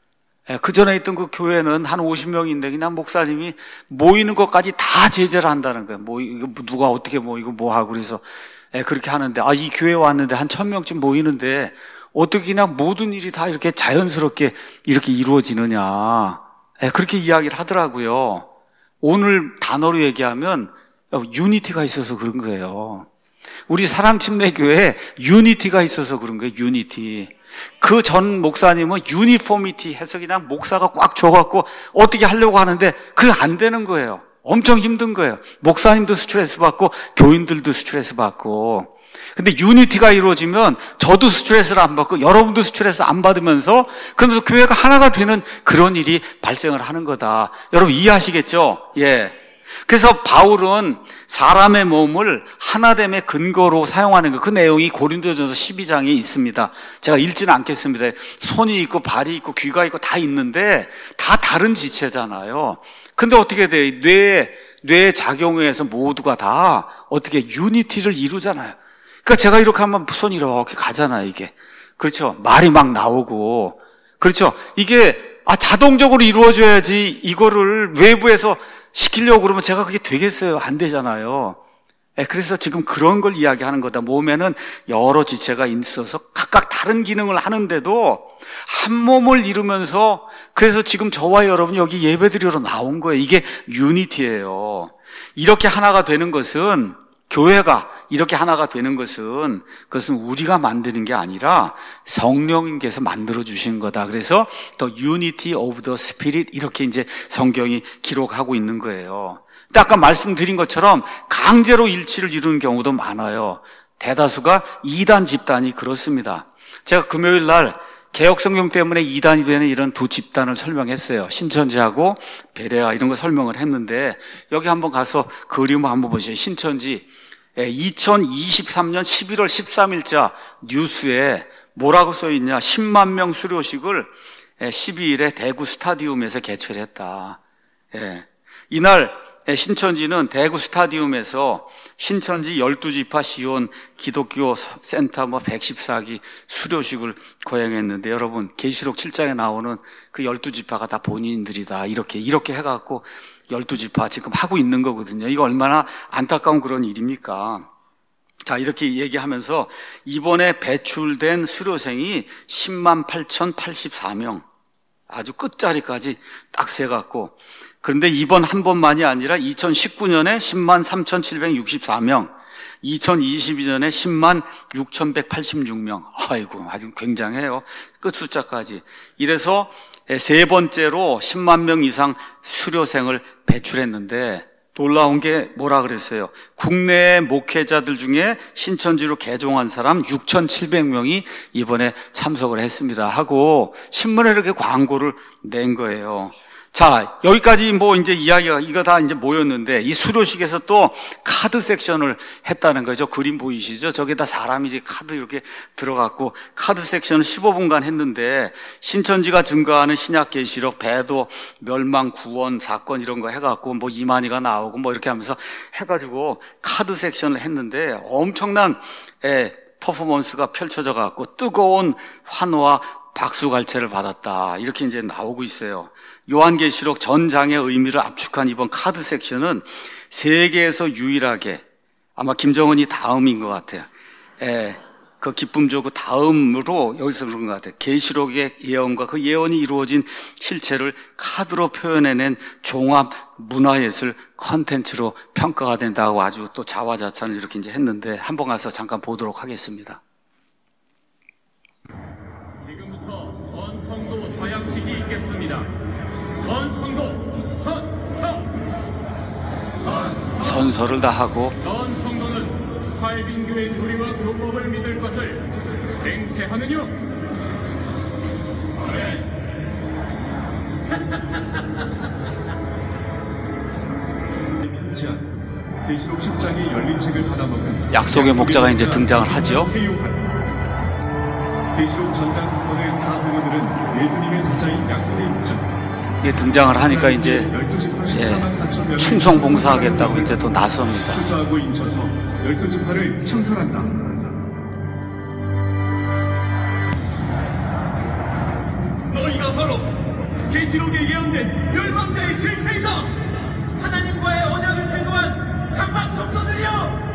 그 전에 있던 그 교회는 한 오십 명인데 그냥 목사님이 모이는 것까지 다 제재를 한다는 거예요. 뭐 이거 누가 어떻게 모이고 뭐 하고 그래서 그렇게 하는데, 아, 이 교회 왔는데 한 천 명쯤 모이는데 어떻게 그냥 모든 일이 다 이렇게 자연스럽게 이렇게 이루어지느냐, 그렇게 이야기를 하더라고요. 오늘 단어로 얘기하면 유니티가 있어서 그런 거예요. 우리 사랑침례교회에 유니티가 있어서 그런 거예요. 유니티. 그 전 목사님은 유니포미티 해서 그냥 목사가 꽉 줘갖고 어떻게 하려고 하는데 그게 안 되는 거예요. 엄청 힘든 거예요. 목사님도 스트레스 받고 교인들도 스트레스 받고. 근데 유니티가 이루어지면 저도 스트레스를 안 받고 여러분도 스트레스 안 받으면서 그러면서 교회가 하나가 되는 그런 일이 발생을 하는 거다. 여러분 이해하시겠죠? 예. 그래서 바울은 사람의 몸을 하나됨의 근거로 사용하는 거, 그 내용이 고린도전서 십이 장에 있습니다. 제가 읽지는 않겠습니다. 손이 있고 발이 있고 귀가 있고 다 있는데 다 다른 지체잖아요. 근데 어떻게 돼? 뇌, 뇌 작용에 의해서 모두가 다 어떻게 유니티를 이루잖아요. 그러니까 제가 이렇게 하면 손이 이렇게 가잖아요, 이게. 그렇죠? 말이 막 나오고. 그렇죠? 이게, 아, 자동적으로 이루어져야지 이거를 외부에서 시키려고 그러면 제가 그게 되겠어요? 안 되잖아요. 그래서 지금 그런 걸 이야기하는 거다. 몸에는 여러 지체가 있어서 각각 다른 기능을 하는데도 한 몸을 이루면서, 그래서 지금 저와 여러분이 여기 예배드리러 나온 거예요. 이게 유니티예요. 이렇게 하나가 되는 것은, 교회가 이렇게 하나가 되는 것은, 그것은 우리가 만드는 게 아니라 성령님께서 만들어 주신 거다. 그래서 The Unity of the Spirit 이렇게 이제 성경이 기록하고 있는 거예요. 근데 아까 말씀드린 것처럼 강제로 일치를 이루는 경우도 많아요. 대다수가 이단 집단이 그렇습니다. 제가 금요일 날 개혁 성경 때문에 이단이 되는 이런 두 집단을 설명했어요. 신천지하고 베레아 이런 거 설명을 했는데, 여기 한번 가서 그림을 한번 보세요. 신천지 이천이십삼 년 십일월 십삼일자 뉴스에 뭐라고 써 있냐? 십만 명 수료식을 십이 일에 대구 스타디움에서 개최를 했다. 예. 이날 신천지는 대구 스타디움에서 신천지 열두 지파 시온 기독교 센터 뭐 백십사 기 수료식을 거행했는데, 여러분 계시록 칠 장에 나오는 그 열두 지파가 다 본인들이다, 이렇게 이렇게 해갖고 열두 지파 지금 하고 있는 거거든요. 이거 얼마나 안타까운 그런 일입니까? 자, 이렇게 얘기하면서 이번에 배출된 수료생이 십만 팔천팔십사 명, 아주 끝자리까지 딱 세갖고, 그런데 이번 한 번만이 아니라 이천십구 년에 십만 삼천칠백육십사 명, 이천이십이 년에 십만 육천백팔십육 명. 아이고, 아주 굉장해요. 끝 숫자까지. 이래서 세 번째로 십만 명 이상 수료생을 배출했는데, 놀라운 게 뭐라 그랬어요? 국내 목회자들 중에 신천지로 개종한 사람 육천칠백 명이 이번에 참석을 했습니다 하고 신문에 이렇게 광고를 낸 거예요. 자, 여기까지 뭐 이제 이야기가 이거 다 이제 모였는데, 이 수료식에서 또 카드 섹션을 했다는 거죠. 그림 보이시죠? 저기다 사람이 이제 카드 이렇게 들어갔고, 카드 섹션을 십오 분간 했는데, 신천지가 증거하는 신약 계시록, 배도, 멸망, 구원, 사건 이런 거 해갖고 뭐 이만희가 나오고 뭐 이렇게 하면서 해가지고 카드 섹션을 했는데, 엄청난 예, 퍼포먼스가 펼쳐져 갖고 뜨거운 환호와 박수갈채를 받았다, 이렇게 이제 나오고 있어요. 요한계시록 전 장의 의미를 압축한 이번 카드 섹션은 세계에서 유일하게, 아마 김정은이 다음인 것 같아요. 예, 그 기쁨 조그 다음으로 여기서 그런 것 같아요. 계시록의 예언과 그 예언이 이루어진 실체를 카드로 표현해낸 종합 문화예술 컨텐츠로 평가가 된다고 아주 또 자화자찬을 이렇게 이제 했는데, 한번 가서 잠깐 보도록 하겠습니다. 지금부터 전성도 서약식이 있겠습니다. 전성도 선, 선. 선서를 다 하고, 전성도는 팔빈교의 교리와 교법을 믿을 것을 맹세하느뇨? 계시록 십 장의 열린 책을 받아먹은 약속의 목자가 이제 등장을 하죠. 계시록 전장 사건을 다 보고들은 예수님의 사자인 약속의 목자. 이게 등장을 하니까 이제 예, 충성 봉사하겠다고 이제 또 나섭니다. 추수하고 인쳐서 열두 지파를 창설한다. 너희가 바로 계시록에 예언된 멸망자의 실체이다. 하나님과의 언약을 태도한 장막 성도들이여,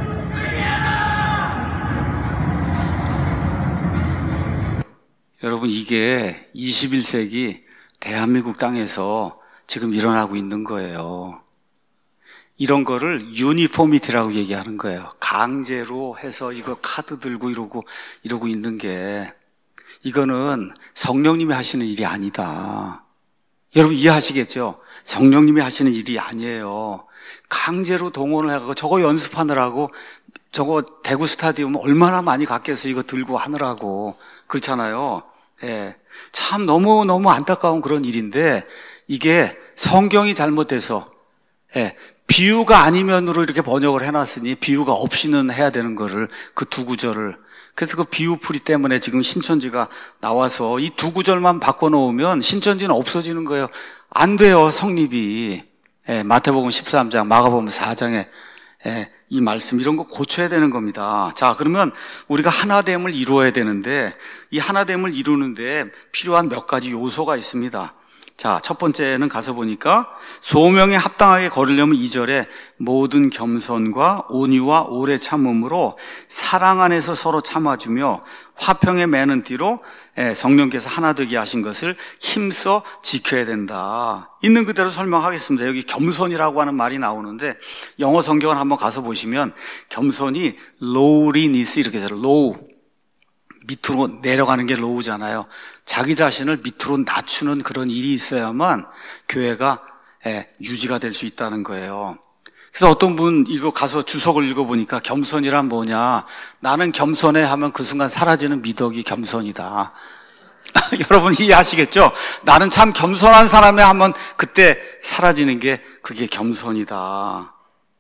여러분, 이게 이십일 세기 대한민국 땅에서 지금 일어나고 있는 거예요. 이런 거를 유니포미티라고 얘기하는 거예요. 강제로 해서 이거 카드 들고 이러고 이러고 있는 게, 이거는 성령님이 하시는 일이 아니다. 여러분 이해하시겠죠? 성령님이 하시는 일이 아니에요. 강제로 동원을 해가지고 저거 연습하느라고, 저거 대구 스타디움 얼마나 많이 갔겠어, 이거 들고 하느라고. 그렇잖아요. 예. 참 너무너무 안타까운 그런 일인데, 이게 성경이 잘못돼서, 예, 비유가 아니면으로 이렇게 번역을 해놨으니 비유가 없이는 해야 되는 거를, 그 두 구절을. 그래서 그 비유풀이 때문에 지금 신천지가 나와서 이 두 구절만 바꿔놓으면 신천지는 없어지는 거예요. 안 돼요, 성립이. 예, 마태복음 십삼 장, 마가복음 사 장에 예, 이 말씀, 이런 거 고쳐야 되는 겁니다. 자, 그러면 우리가 하나됨을 이루어야 되는데, 이 하나됨을 이루는데 필요한 몇 가지 요소가 있습니다. 자, 첫 번째는 가서 보니까, 소명에 합당하게 걸으려면 이 절에 모든 겸손과 온유와 오래 참음으로 사랑 안에서 서로 참아주며 화평에 매는 띠로 성령께서 하나 되게 하신 것을 힘써 지켜야 된다. 있는 그대로 설명하겠습니다. 여기 겸손이라고 하는 말이 나오는데, 영어 성경을 한번 가서 보시면 겸손이 lowliness 이렇게 돼요. low, 밑으로 내려가는 게 low잖아요. 자기 자신을 밑으로 낮추는 그런 일이 있어야만 교회가 유지가 될 수 있다는 거예요. 그래서 어떤 분 이거 가서 주석을 읽어보니까, 겸손이란 뭐냐, 나는 겸손해 하면 그 순간 사라지는 미덕이 겸손이다. 여러분 이해하시겠죠? 나는 참 겸손한 사람이 하면 그때 사라지는 게 그게 겸손이다.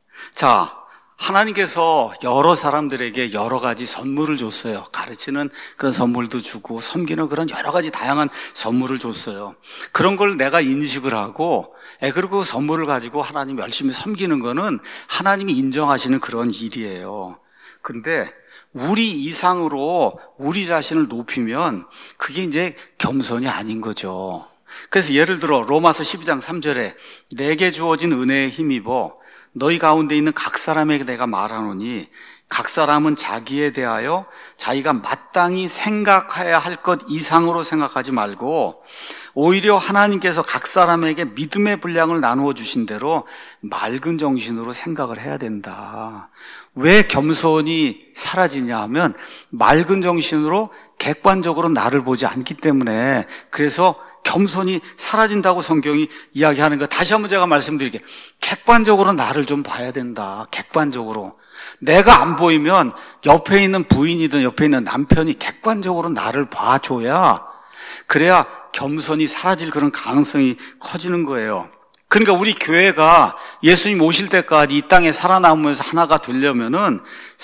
자, 하나님께서 여러 사람들에게 여러 가지 선물을 줬어요. 가르치는 그런 선물도 주고 섬기는 그런 여러 가지 다양한 선물을 줬어요. 그런 걸 내가 인식을 하고 그리고 그 선물을 가지고 하나님 열심히 섬기는 거는 하나님이 인정하시는 그런 일이에요. 근데 우리 이상으로 우리 자신을 높이면 그게 이제 겸손이 아닌 거죠. 그래서 예를 들어 로마서 십이 장 삼 절에 내게 주어진 은혜에 힘입어 너희 가운데 있는 각 사람에게 내가 말하노니 각 사람은 자기에 대하여 자기가 마땅히 생각해야 할 것 이상으로 생각하지 말고 오히려 하나님께서 각 사람에게 믿음의 분량을 나누어 주신 대로 맑은 정신으로 생각을 해야 된다. 왜 겸손이 사라지냐 하면 맑은 정신으로 객관적으로 나를 보지 않기 때문에 그래서 겸손이 사라진다고 성경이 이야기하는 거 다시 한번 제가 말씀드릴게요. 객관적으로 나를 좀 봐야 된다. 객관적으로. 내가 안 보이면 옆에 있는 부인이든 옆에 있는 남편이 객관적으로 나를 봐줘야 그래야 겸손이 사라질 그런 가능성이 커지는 거예요. 그러니까 우리 교회가 예수님 오실 때까지 이 땅에 살아남으면서 하나가 되려면은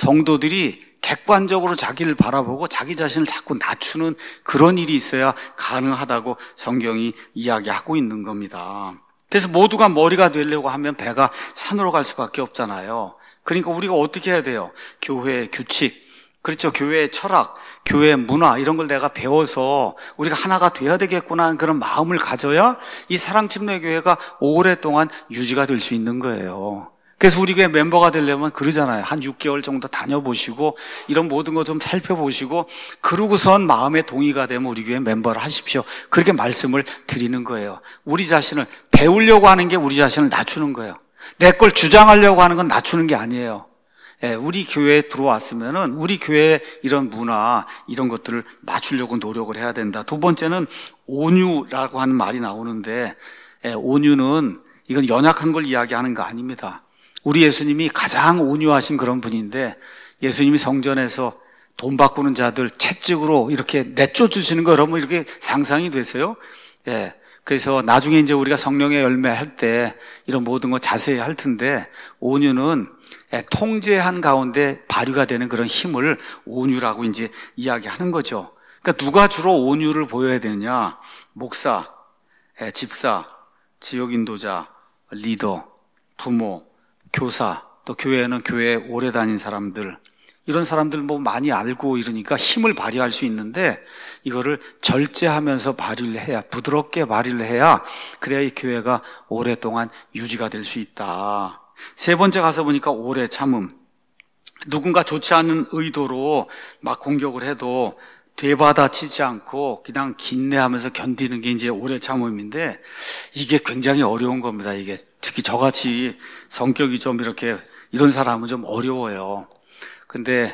성도들이 객관적으로 자기를 바라보고 자기 자신을 자꾸 낮추는 그런 일이 있어야 가능하다고 성경이 이야기하고 있는 겁니다. 그래서 모두가 머리가 되려고 하면 배가 산으로 갈 수밖에 없잖아요. 그러니까 우리가 어떻게 해야 돼요? 교회의 규칙, 그렇죠. 교회의 철학, 교회의 문화 이런 걸 내가 배워서 우리가 하나가 돼야 되겠구나 하는 그런 마음을 가져야 이 사랑침례교회가 오랫동안 유지가 될 수 있는 거예요. 그래서 우리 교회 멤버가 되려면 그러잖아요. 한 육 개월 정도 다녀보시고 이런 모든 거 좀 살펴보시고 그러고선 마음에 동의가 되면 우리 교회 멤버를 하십시오. 그렇게 말씀을 드리는 거예요. 우리 자신을 배우려고 하는 게 우리 자신을 낮추는 거예요. 내 걸 주장하려고 하는 건 낮추는 게 아니에요. 예, 우리 교회에 들어왔으면은 우리 교회의 이런 문화 이런 것들을 맞추려고 노력을 해야 된다. 두 번째는 온유라고 하는 말이 나오는데 예, 온유는 이건 연약한 걸 이야기하는 거 아닙니다. 우리 예수님이 가장 온유하신 그런 분인데 예수님이 성전에서 돈 바꾸는 자들 채찍으로 이렇게 내쫓으시는 거 여러분 이렇게 상상이 되세요? 예. 그래서 나중에 이제 우리가 성령의 열매 할 때 이런 모든 거 자세히 할 텐데 온유는 통제한 가운데 발휘가 되는 그런 힘을 온유라고 이제 이야기하는 거죠. 그러니까 누가 주로 온유를 보여야 되느냐? 목사, 집사, 지역 인도자, 리더, 부모, 교사, 또 교회에는 교회에 오래 다닌 사람들 이런 사람들 뭐 많이 알고 이러니까 힘을 발휘할 수 있는데 이거를 절제하면서 발휘를 해야 부드럽게 발휘를 해야 그래야 이 교회가 오랫동안 유지가 될 수 있다. 세 번째 가서 보니까 오래 참음. 누군가 좋지 않은 의도로 막 공격을 해도 되받아치지 않고 그냥 긴내하면서 견디는 게 이제 오래 참음인데 이게 굉장히 어려운 겁니다. 이게 특히 저같이 성격이 좀 이렇게 이런 사람은 좀 어려워요. 근데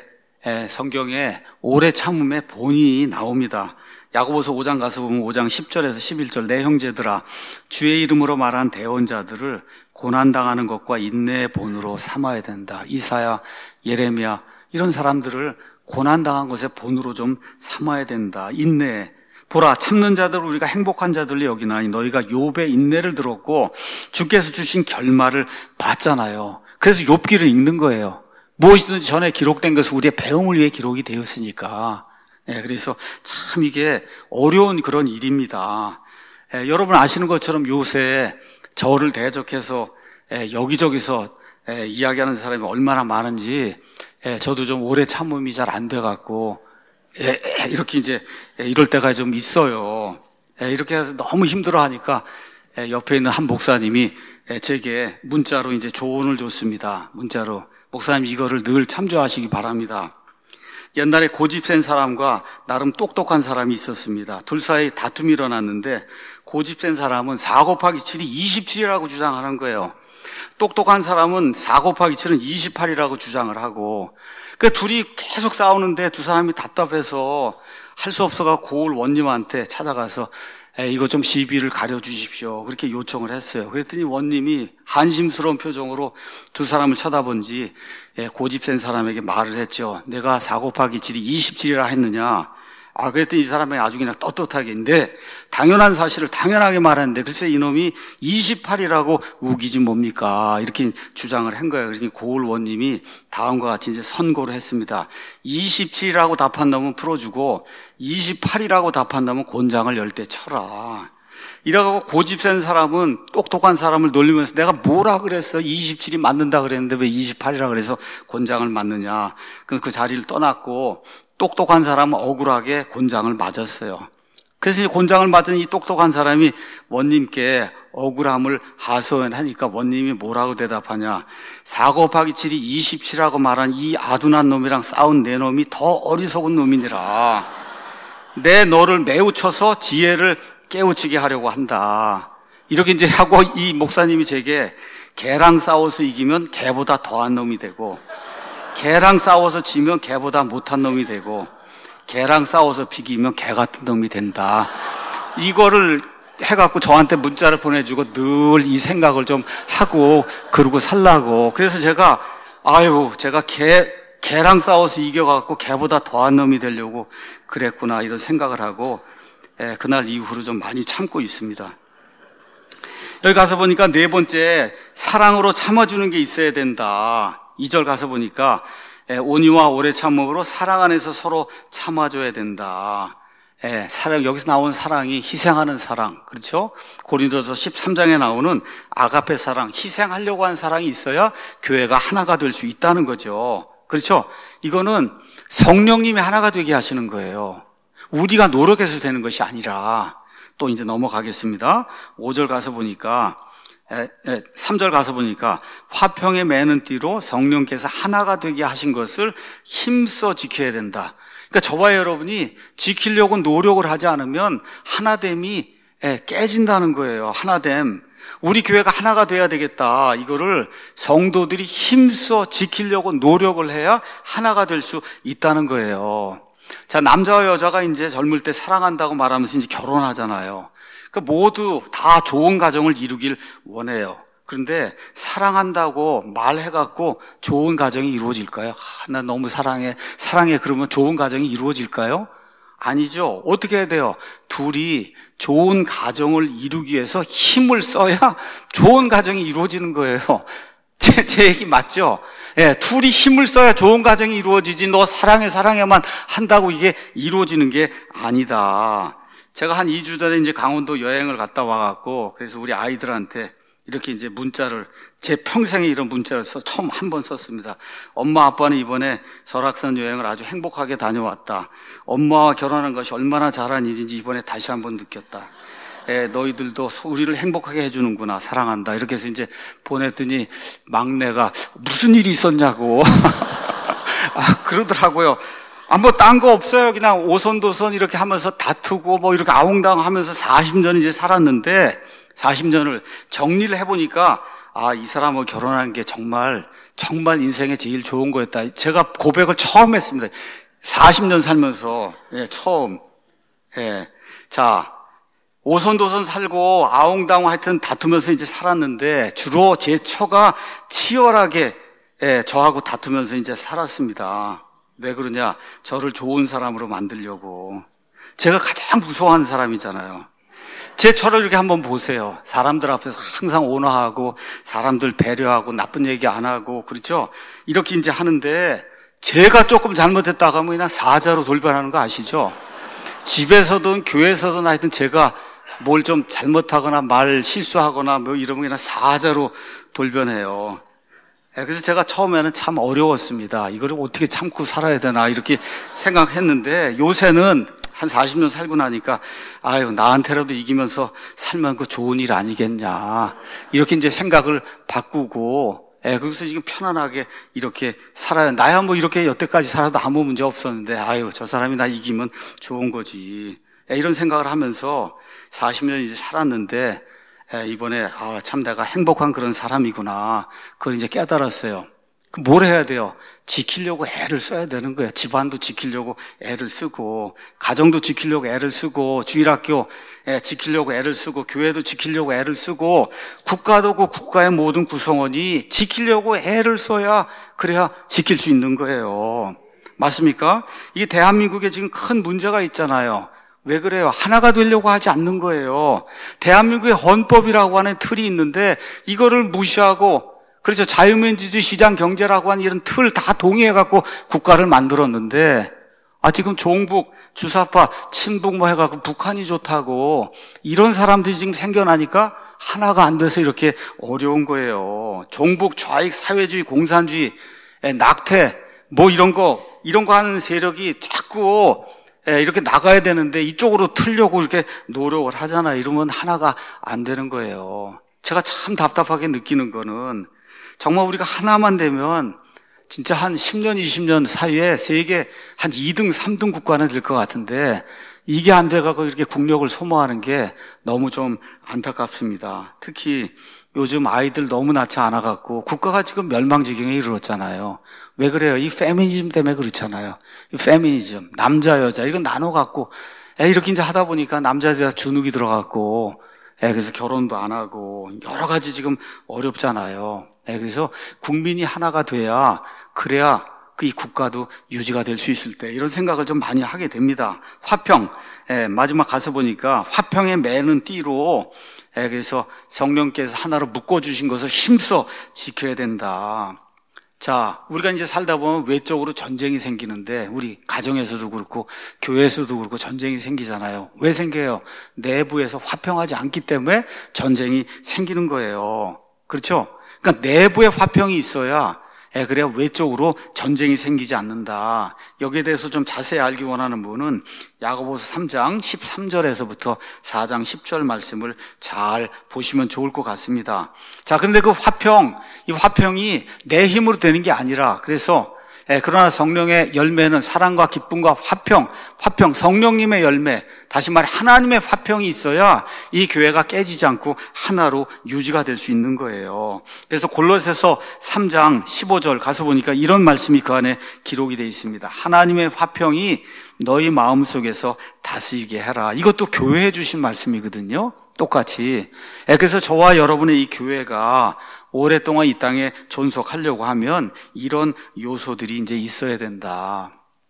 성경에 오래 참음의 본이 나옵니다. 야고보서 오 장 가서 보면 오 장 십 절에서 십일 절 내 형제들아 주의 이름으로 말한 대언자들을 고난당하는 것과 인내의 본으로 삼아야 된다. 이사야, 예레미야 이런 사람들을 고난당한 것의 본으로 좀 삼아야 된다. 인내. 보라 참는 자들을 우리가 행복한 자들로 여기나니 너희가 욥의 인내를 들었고 주께서 주신 결말을 봤잖아요. 그래서 욥기를 읽는 거예요. 무엇이든지 전에 기록된 것은 우리의 배움을 위해 기록이 되었으니까. 예, 그래서 참 이게 어려운 그런 일입니다. 예, 여러분 아시는 것처럼 요새 저를 대적해서 예, 여기저기서 예, 이야기하는 사람이 얼마나 많은지 예, 저도 좀 오래 참음이 잘 안 돼갖고 예, 이렇게 이제 예, 이럴 때가 좀 있어요. 예, 이렇게 해서 너무 힘들어하니까 예, 옆에 있는 한 목사님이 예, 제게 문자로 이제 조언을 줬습니다. 문자로 목사님 이거를 늘 참조하시기 바랍니다. 옛날에 고집센 사람과 나름 똑똑한 사람이 있었습니다. 둘 사이 다툼이 일어났는데 고집센 사람은 사 곱하기 칠이 이십칠이라고 주장하는 거예요. 똑똑한 사람은 사 곱하기 칠은 이십팔이라고 주장을 하고 그 둘이 계속 싸우는데 두 사람이 답답해서 할 수 없어서 고을 원님한테 찾아가서 에, 이거 좀 시비를 가려주십시오. 그렇게 요청을 했어요. 그랬더니 원님이 한심스러운 표정으로 두 사람을 쳐다본지 고집센 사람에게 말을 했죠. 내가 사 곱하기 칠이 이십칠이라 했느냐? 아, 그랬더니 이 사람이 아주 그냥 떳떳하게, 네, 당연한 사실을 당연하게 말하는데, 글쎄 이놈이 이십팔이라고 우기지 뭡니까? 이렇게 주장을 한 거예요. 그러니 고을 원님이 다음과 같이 이제 선고를 했습니다. 이십칠이라고 답한다면 풀어주고, 이십팔이라고 답한다면 곤장을 열 대 쳐라. 이라고 고집 센 사람은 똑똑한 사람을 놀리면서 내가 뭐라 그랬어? 이십칠이 맞는다 그랬는데 왜 이십팔이라 그래서 곤장을 맞느냐. 그래서 그 자리를 떠났고 똑똑한 사람은 억울하게 곤장을 맞았어요. 그래서 이 곤장을 맞은 이 똑똑한 사람이 원님께 억울함을 하소연하니까 원님이 뭐라고 대답하냐. 사 곱하기 칠이 이십칠이라고 말한 이 아둔한 놈이랑 싸운 내 놈이 더 어리석은 놈이니라. 내 너를 매우 쳐서 지혜를 깨우치게 하려고 한다. 이렇게 이제 하고 이 목사님이 제게 개랑 싸워서 이기면 개보다 더한 놈이 되고, 개랑 싸워서 지면 개보다 못한 놈이 되고, 개랑 싸워서 비기면 개 같은 놈이 된다. 이거를 해갖고 저한테 문자를 보내주고 늘 이 생각을 좀 하고 그러고 살라고. 그래서 제가 아유 제가 개 개랑 싸워서 이겨갖고 개보다 더한 놈이 되려고 그랬구나 이런 생각을 하고 예, 그날 이후로 좀 많이 참고 있습니다. 여기 가서 보니까 네 번째 사랑으로 참아주는 게 있어야 된다. 이 절 가서 보니까 예, 온유와 오래 참음으로 사랑 안에서 서로 참아줘야 된다. 예, 사랑, 여기서 나온 사랑이 희생하는 사랑, 그렇죠? 고린도서 십삼 장에 나오는 아가페 사랑, 희생하려고 하는 사랑이 있어야 교회가 하나가 될 수 있다는 거죠. 그렇죠? 이거는 성령님이 하나가 되게 하시는 거예요. 우리가 노력해서 되는 것이 아니라. 또 이제 넘어가겠습니다. 오 절 가서 보니까 에, 에, 삼 절 가서 보니까 화평에 매는 띠로 성령께서 하나가 되게 하신 것을 힘써 지켜야 된다. 그러니까 저와 여러분이 지키려고 노력을 하지 않으면 하나됨이 에, 깨진다는 거예요. 하나됨. 우리 교회가 하나가 돼야 되겠다. 이거를 성도들이 힘써 지키려고 노력을 해야 하나가 될 수 있다는 거예요. 자, 남자와 여자가 이제 젊을 때 사랑한다고 말하면서 이제 결혼하잖아요. 그러니까 모두 다 좋은 가정을 이루길 원해요. 그런데 사랑한다고 말해갖고 좋은 가정이 이루어질까요? 아, 나 너무 사랑해, 사랑해 그러면 좋은 가정이 이루어질까요? 아니죠. 어떻게 해야 돼요? 둘이 좋은 가정을 이루기 위해서 힘을 써야 좋은 가정이 이루어지는 거예요. 제, 제 얘기 맞죠? 예, 둘이 힘을 써야 좋은 가정이 이루어지지 너 사랑해 사랑해만 한다고 이게 이루어지는 게 아니다. 제가 한 이 주 전에 이제 강원도 여행을 갔다 와갖고 그래서 우리 아이들한테 이렇게 이제 문자를 제 평생에 이런 문자를 써 처음 한 번 썼습니다. 엄마 아빠는 이번에 설악산 여행을 아주 행복하게 다녀왔다. 엄마와 결혼한 것이 얼마나 잘한 일인지 이번에 다시 한번 느꼈다. 예, 너희들도 우리를 행복하게 해주는구나. 사랑한다. 이렇게 해서 이제 보냈더니 막내가 무슨 일이 있었냐고. 아, 그러더라고요. 아, 뭐, 딴 거 없어요. 그냥 오손도손 이렇게 하면서 다투고 뭐 이렇게 아웅다웅 하면서 사십 년 이제 살았는데 사십 년을 정리를 해보니까 아, 이 사람하고 결혼한 게 정말, 정말 인생에 제일 좋은 거였다. 제가 고백을 처음 했습니다. 사십 년 살면서, 예, 처음. 예. 자, 오손도손 살고 아웅다웅 하여튼 다투면서 이제 살았는데 주로 제 처가 치열하게 예, 저하고 다투면서 이제 살았습니다. 왜 그러냐? 저를 좋은 사람으로 만들려고. 제가 가장 무서워하는 사람이잖아요. 제 처를 이렇게 한번 보세요. 사람들 앞에서 항상 온화하고 사람들 배려하고 나쁜 얘기 안 하고 그렇죠? 이렇게 이제 하는데 제가 조금 잘못했다고 하면 그냥 사자로 돌변하는 거 아시죠? 집에서든 교회에서든 하여튼 제가 뭘 좀 잘못하거나 말 실수하거나 뭐 이러면 그냥 사자로 돌변해요. 그래서 제가 처음에는 참 어려웠습니다. 이거를 어떻게 참고 살아야 되나 이렇게 생각했는데 요새는 한 사십 년 살고 나니까 아유 나한테라도 이기면서 살면 그 좋은 일 아니겠냐 이렇게 이제 생각을 바꾸고 예, 그래서 지금 편안하게 이렇게 살아요. 나야 뭐 이렇게 여태까지 살아도 아무 문제 없었는데 아유 저 사람이 나 이기면 좋은 거지 예, 이런 생각을 하면서 사십 년 이제 살았는데 예, 이번에 아, 참 내가 행복한 그런 사람이구나 그걸 이제 깨달았어요. 그럼 뭘 해야 돼요? 지키려고 애를 써야 되는 거예요. 집안도 지키려고 애를 쓰고 가정도 지키려고 애를 쓰고 주일학교 예, 지키려고 애를 쓰고 교회도 지키려고 애를 쓰고 국가도 그 국가의 모든 구성원이 지키려고 애를 써야 그래야 지킬 수 있는 거예요. 맞습니까? 이게 대한민국에 지금 큰 문제가 있잖아요. 왜 그래요? 하나가 되려고 하지 않는 거예요. 대한민국의 헌법이라고 하는 틀이 있는데 이거를 무시하고, 그렇죠, 자유민주주의 시장 경제라고 하는 이런 틀 다 동의해갖고 국가를 만들었는데, 아 지금 종북, 주사파, 친북 뭐 해갖고 북한이 좋다고 이런 사람들이 지금 생겨나니까 하나가 안 돼서 이렇게 어려운 거예요. 종북, 좌익, 사회주의, 공산주의, 낙태 뭐 이런 거 이런 거 하는 세력이 자꾸 이렇게 나가야 되는데 이쪽으로 틀려고 이렇게 노력을 하잖아요. 이러면 하나가 안 되는 거예요. 제가 참 답답하게 느끼는 거는 정말 우리가 하나만 되면 진짜 한 십 년, 이십 년 사이에 세계 한 이 등, 삼 등 국가는 될 것 같은데 이게 안 돼가고 이렇게 국력을 소모하는 게 너무 좀 안타깝습니다. 특히 요즘 아이들 너무 낳지 않아갖고 국가가 지금 멸망 지경에 이르렀잖아요. 왜 그래요? 이 페미니즘 때문에 그렇잖아요. 이 페미니즘, 남자, 여자 이건 나눠갖고 에 이렇게 이제 하다 보니까 남자들이 주눅이 들어갖고 에 그래서 결혼도 안 하고 여러 가지 지금 어렵잖아요. 에 그래서 국민이 하나가 돼야 그래야 그 이 국가도 유지가 될 수 있을 때 이런 생각을 좀 많이 하게 됩니다. 화평, 에 마지막 가서 보니까 화평에 매는 띠로 에 그래서 성령께서 하나로 묶어주신 것을 힘써 지켜야 된다. 자, 우리가 이제 살다 보면 외적으로 전쟁이 생기는데 우리 가정에서도 그렇고 교회에서도 그렇고 전쟁이 생기잖아요. 왜 생겨요? 내부에서 화평하지 않기 때문에 전쟁이 생기는 거예요. 그렇죠? 그러니까 내부에 화평이 있어야 예, 그래야 외적으로 전쟁이 생기지 않는다. 여기에 대해서 좀 자세히 알기 원하는 분은 야고보서 삼 장 십삼 절에서부터 사 장 십 절 말씀을 잘 보시면 좋을 것 같습니다. 자, 그런데 그 화평, 이 화평이 내 힘으로 되는 게 아니라 그래서 예, 그러나 성령의 열매는 사랑과 기쁨과 화평, 화평, 성령님의 열매, 다시 말해 하나님의 화평이 있어야 이 교회가 깨지지 않고 하나로 유지가 될 수 있는 거예요. 그래서 골로새서 삼 장 십오 절 가서 보니까 이런 말씀이 그 안에 기록이 되어 있습니다. 하나님의 화평이 너희 마음속에서 다스리게 해라. 이것도 교회에 주신 말씀이거든요. 똑같이. 예, 그래서 저와 여러분의 이 교회가 오랫동안 이 땅에 존속하려고 하면 이런 요소들이 이제 있어야 된다.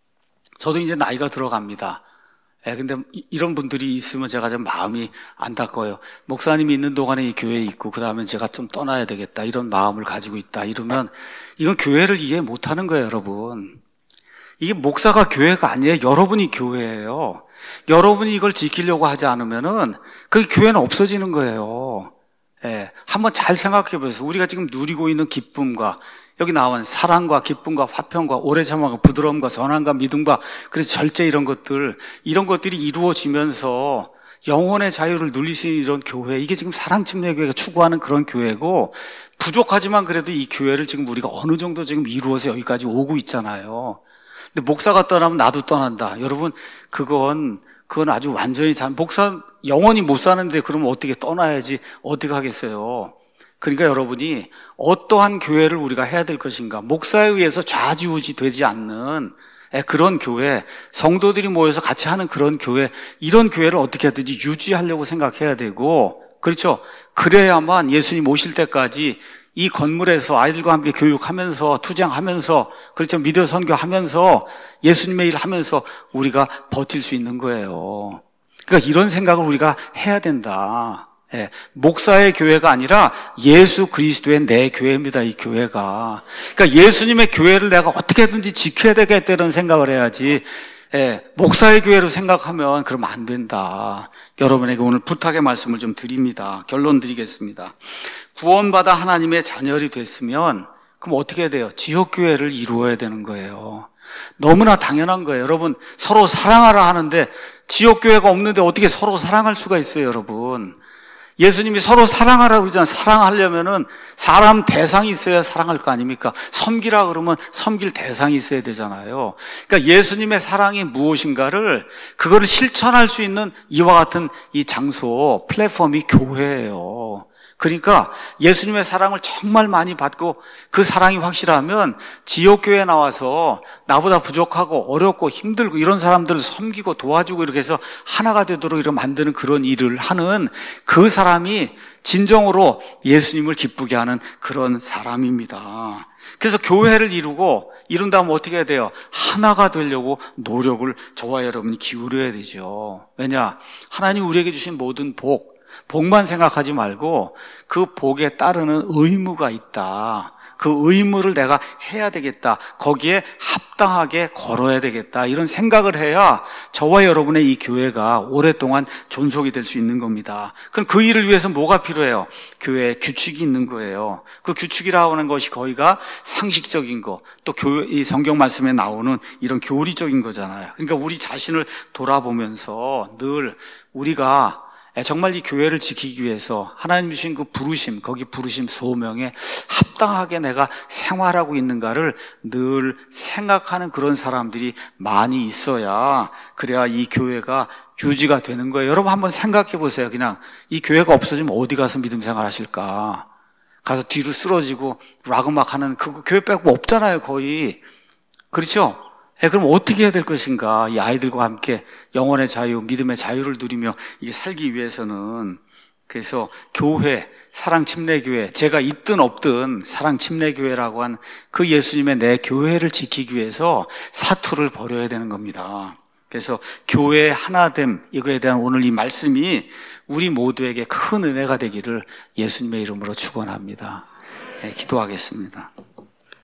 저도 이제 나이가 들어갑니다. 예, 근데 이런 분들이 있으면 제가 좀 마음이 안타까워요. 목사님이 있는 동안에 이 교회에 있고 그 다음에 제가 좀 떠나야 되겠다 이런 마음을 가지고 있다 이러면 이건 교회를 이해 못하는 거예요, 여러분. 이게 목사가 교회가 아니에요. 여러분이 교회예요. 여러분이 이걸 지키려고 하지 않으면은 그 교회는 없어지는 거예요. 예, 한번 잘 생각해 보세요. 우리가 지금 누리고 있는 기쁨과 여기 나온 사랑과 기쁨과 화평과 오래 참음과 부드러움과 선함과 믿음과 그래서 절제 이런 것들 이런 것들이 이루어지면서 영혼의 자유를 누릴 수 있는 이런 교회, 이게 지금 사랑침례교회가 추구하는 그런 교회고 부족하지만 그래도 이 교회를 지금 우리가 어느 정도 지금 이루어서 여기까지 오고 있잖아요. 근데 목사가 떠나면 나도 떠난다. 여러분 그건 그건 아주 완전히 잘 목사 영원히 못 사는데 그러면 어떻게 떠나야지 어떻게 하겠어요. 그러니까 여러분이 어떠한 교회를 우리가 해야 될 것인가, 목사에 의해서 좌지우지 되지 않는 그런 교회, 성도들이 모여서 같이 하는 그런 교회, 이런 교회를 어떻게 하든지 유지하려고 생각해야 되고, 그렇죠? 그래야만 예수님 오실 때까지 이 건물에서 아이들과 함께 교육하면서 투쟁하면서 그렇죠, 미디어 선교하면서 예수님의 일을 하면서 우리가 버틸 수 있는 거예요. 그러니까 이런 생각을 우리가 해야 된다. 예, 목사의 교회가 아니라 예수 그리스도의 내 교회입니다, 이 교회가. 그러니까 예수님의 교회를 내가 어떻게든지 지켜야 되겠다는 생각을 해야지, 예, 목사의 교회로 생각하면 그러면 안 된다. 여러분에게 오늘 부탁의 말씀을 좀 드립니다. 결론 드리겠습니다. 구원받아 하나님의 자녀이 됐으면 그럼 어떻게 해야 돼요? 지역교회를 이루어야 되는 거예요. 너무나 당연한 거예요. 여러분 서로 사랑하라 하는데 지역교회가 없는데 어떻게 서로 사랑할 수가 있어요, 여러분. 예수님이 서로 사랑하라고 그러잖아요. 사랑하려면은 사람 대상이 있어야 사랑할 거 아닙니까? 섬기라 그러면 섬길 대상이 있어야 되잖아요. 그러니까 예수님의 사랑이 무엇인가를 그거를 실천할 수 있는 이와 같은 이 장소, 플랫폼이 교회예요. 그러니까 예수님의 사랑을 정말 많이 받고 그 사랑이 확실하면 지역교회에 나와서 나보다 부족하고 어렵고 힘들고 이런 사람들을 섬기고 도와주고 이렇게 해서 하나가 되도록 이렇게 만드는 그런 일을 하는 그 사람이 진정으로 예수님을 기쁘게 하는 그런 사람입니다. 그래서 교회를 이루고 이룬 다음 어떻게 해야 돼요? 하나가 되려고 노력을 저와 여러분이 기울여야 되죠. 왜냐? 하나님 우리에게 주신 모든 복, 복만 생각하지 말고 그 복에 따르는 의무가 있다. 그 의무를 내가 해야 되겠다. 거기에 합당하게 걸어야 되겠다. 이런 생각을 해야 저와 여러분의 이 교회가 오랫동안 존속이 될 수 있는 겁니다. 그럼 그 일을 위해서 뭐가 필요해요? 교회에 규칙이 있는 거예요. 그 규칙이라고 하는 것이 거기가 상식적인 거, 또 교회, 이 성경 말씀에 나오는 이런 교리적인 거잖아요. 그러니까 우리 자신을 돌아보면서 늘 우리가 정말 이 교회를 지키기 위해서 하나님 주신 그 부르심, 거기 부르심 소명에 합당하게 내가 생활하고 있는가를 늘 생각하는 그런 사람들이 많이 있어야, 그래야 이 교회가 유지가 되는 거예요. 여러분 한번 생각해 보세요. 그냥 이 교회가 없어지면 어디 가서 믿음 생활 하실까? 가서 뒤로 쓰러지고 락음악 하는 그 교회 빼고 없잖아요, 거의. 그렇죠? 예, 그럼 어떻게 해야 될 것인가? 이 아이들과 함께 영혼의 자유, 믿음의 자유를 누리며 이게 살기 위해서는, 그래서 교회, 사랑침례교회, 제가 있든 없든 사랑침례교회라고 한 그 예수님의 내 교회를 지키기 위해서 사투를 벌여야 되는 겁니다. 그래서 교회의 하나됨, 이거에 대한 오늘 이 말씀이 우리 모두에게 큰 은혜가 되기를 예수님의 이름으로 축원합니다. 예, 기도하겠습니다.